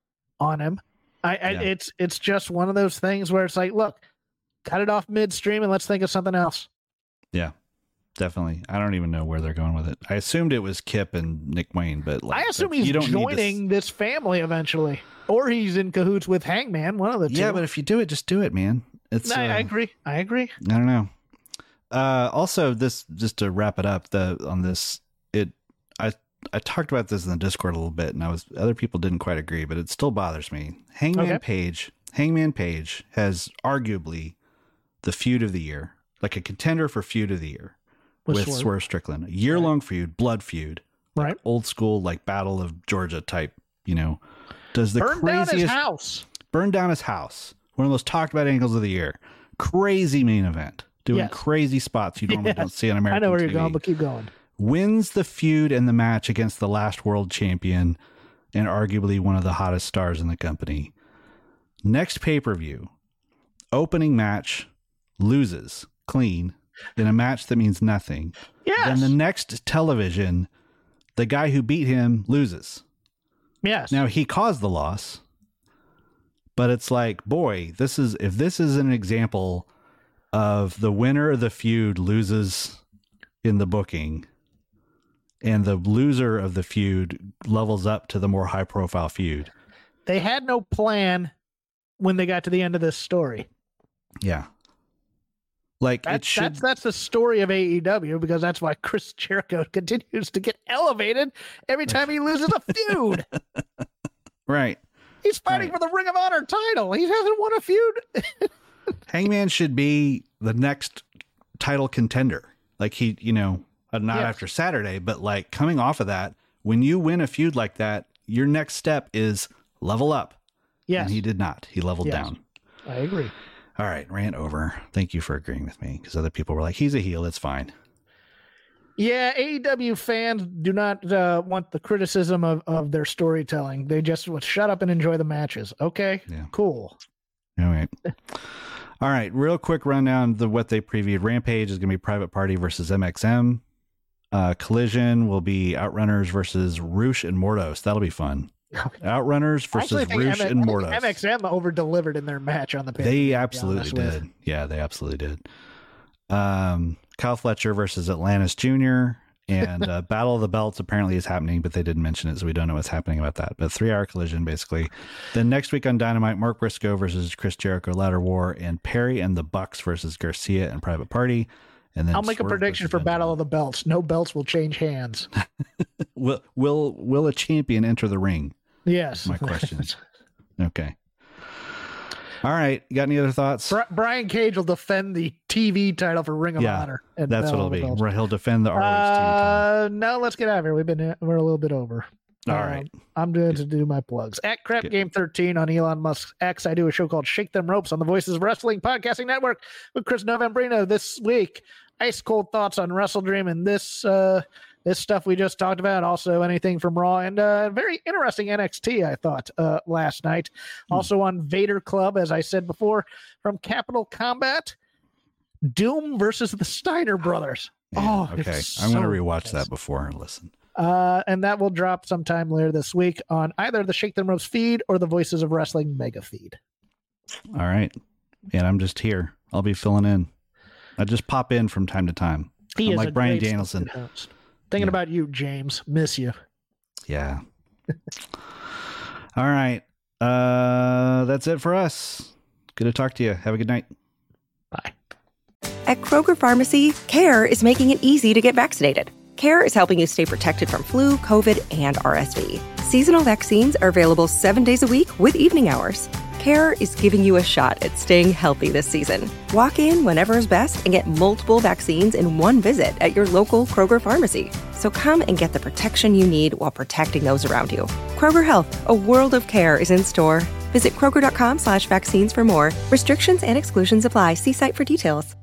on him. I, I Yeah. it's it's just one of those things where it's like, look, cut it off midstream and let's think of something else. Yeah. Definitely. I don't even know where they're going with it. I assumed it was Kip and Nick Wayne, but like, I assume but he's you don't need joining this family eventually, or he's in cahoots with Hangman. One of the this- two. Yeah, but if you do it, just do it, man. It's. I, I uh, agree. I agree. I don't know. Uh, also, this just to wrap it up, the on this, it I I talked about this in the Discord a little bit, and I was other people didn't quite agree, but it still bothers me. Hangman Okay. Page, Hangman Page has arguably the feud of the year, like a contender for feud of the year With with, Swerve. Swerve Strickland, a year long feud, blood feud, like Right. old school, like Battle of Georgia type. You know, does the Burn down his craziest house. burn down his house. One of those talked about angles of the year. Crazy main event. Doing Yes. crazy spots you normally Yes. don't see on American I know where you're T V. going, but keep going. Wins the feud and the match against the last world champion and arguably one of the hottest stars in the company. Next pay-per-view, opening match, loses clean in a match that means nothing. Yes. Then the next television, the guy who beat him loses. yes. Now he caused the loss, but it's like, boy, this is if this is an example of the winner of the feud loses in the booking, and the loser of the feud levels up to the more high profile feud. They had no plan when they got to the end of this story. Yeah, like it That's, should. that's that's the story of A E W, because that's why Chris Jericho continues to get elevated every time he loses a feud. Right. He's fighting Right. for the Ring of Honor title. He hasn't won a feud. Hangman should be the next title contender. Like he, you know, uh, not Yes. after Saturday, but like coming off of that, when you win a feud like that, your next step is level up. Yes, And he did not. He leveled Yes. down. I agree. All right, rant over. Thank you for agreeing with me, because other people were like, he's a heel. It's fine. Yeah, A E W fans do not uh, want the criticism of, of their storytelling. They just would shut up and enjoy the matches. Okay, Yeah. cool. All right. All right. Real quick rundown of the, what they previewed. Rampage is going to be Private Party versus M X M. Uh, Collision will be Outrunners versus Roosh and Mordos. That'll be fun. Outrunners I versus actually think Roosh M- and I think Mordos. M X M over delivered in their match on the pay. They absolutely did. Yeah, they absolutely did. Um, Kyle Fletcher versus Atlantis Junior And uh, Battle of the Belts apparently is happening, but they didn't mention it, so we don't know what's happening about that. But three-hour collision, basically. Then next week on Dynamite, Mark Briscoe versus Chris Jericho, Ladder War, and Perry and the Bucks versus Garcia and Private Party. And then I'll make Swerve a prediction for versus Battle Benjamin. of the Belts. No belts will change hands. will will will a champion enter the ring? Yes. My question. Okay. All right. You got any other thoughts? Bri- Brian Cage will defend the T V title for Ring of Yeah, Honor. and That's what Battle it'll of the be. Belts. Where he'll defend the R O H T title. Uh, no, let's get out of here. We've been we're a little bit over. All Um, right. I'm doing to do my plugs. At Crap Good. Game thirteen on Elon Musk's X, I do a show called Shake Them Ropes on the Voices of Wrestling Podcasting Network with Chris Novembrino. This week, ice cold thoughts on Wrestle Dream and this uh, this stuff we just talked about. Also, anything from Raw and uh, very interesting N X T. I thought uh, last night. Hmm. Also on Vader Club, as I said before, from Capital Combat, Doom versus the Steiner Brothers. Man, oh, okay. it's I'm going to so rewatch nice. that before and listen. Uh, and that will drop sometime later this week on either the Shake Them Ropes feed or the Voices of Wrestling mega feed. All right. And I'm just here. I'll be filling in. I just pop in from time to time. He I'm is like a Bryan great Danielson. host. Thinking Yeah. about you, James. Miss you. Yeah. All right. Uh, that's it for us. Good to talk to you. Have a good night. Bye. At Kroger Pharmacy, CARE is making it easy to get vaccinated. CARE is helping you stay protected from flu, COVID, and R S V. Seasonal vaccines are available seven days a week with evening hours. CARE is giving you a shot at staying healthy this season. Walk in whenever is best and get multiple vaccines in one visit at your local Kroger Pharmacy. So come and get the protection you need while protecting those around you. Kroger Health, a world of care is in store. Visit Kroger.com slash vaccines for more. Restrictions and exclusions apply. See site for details.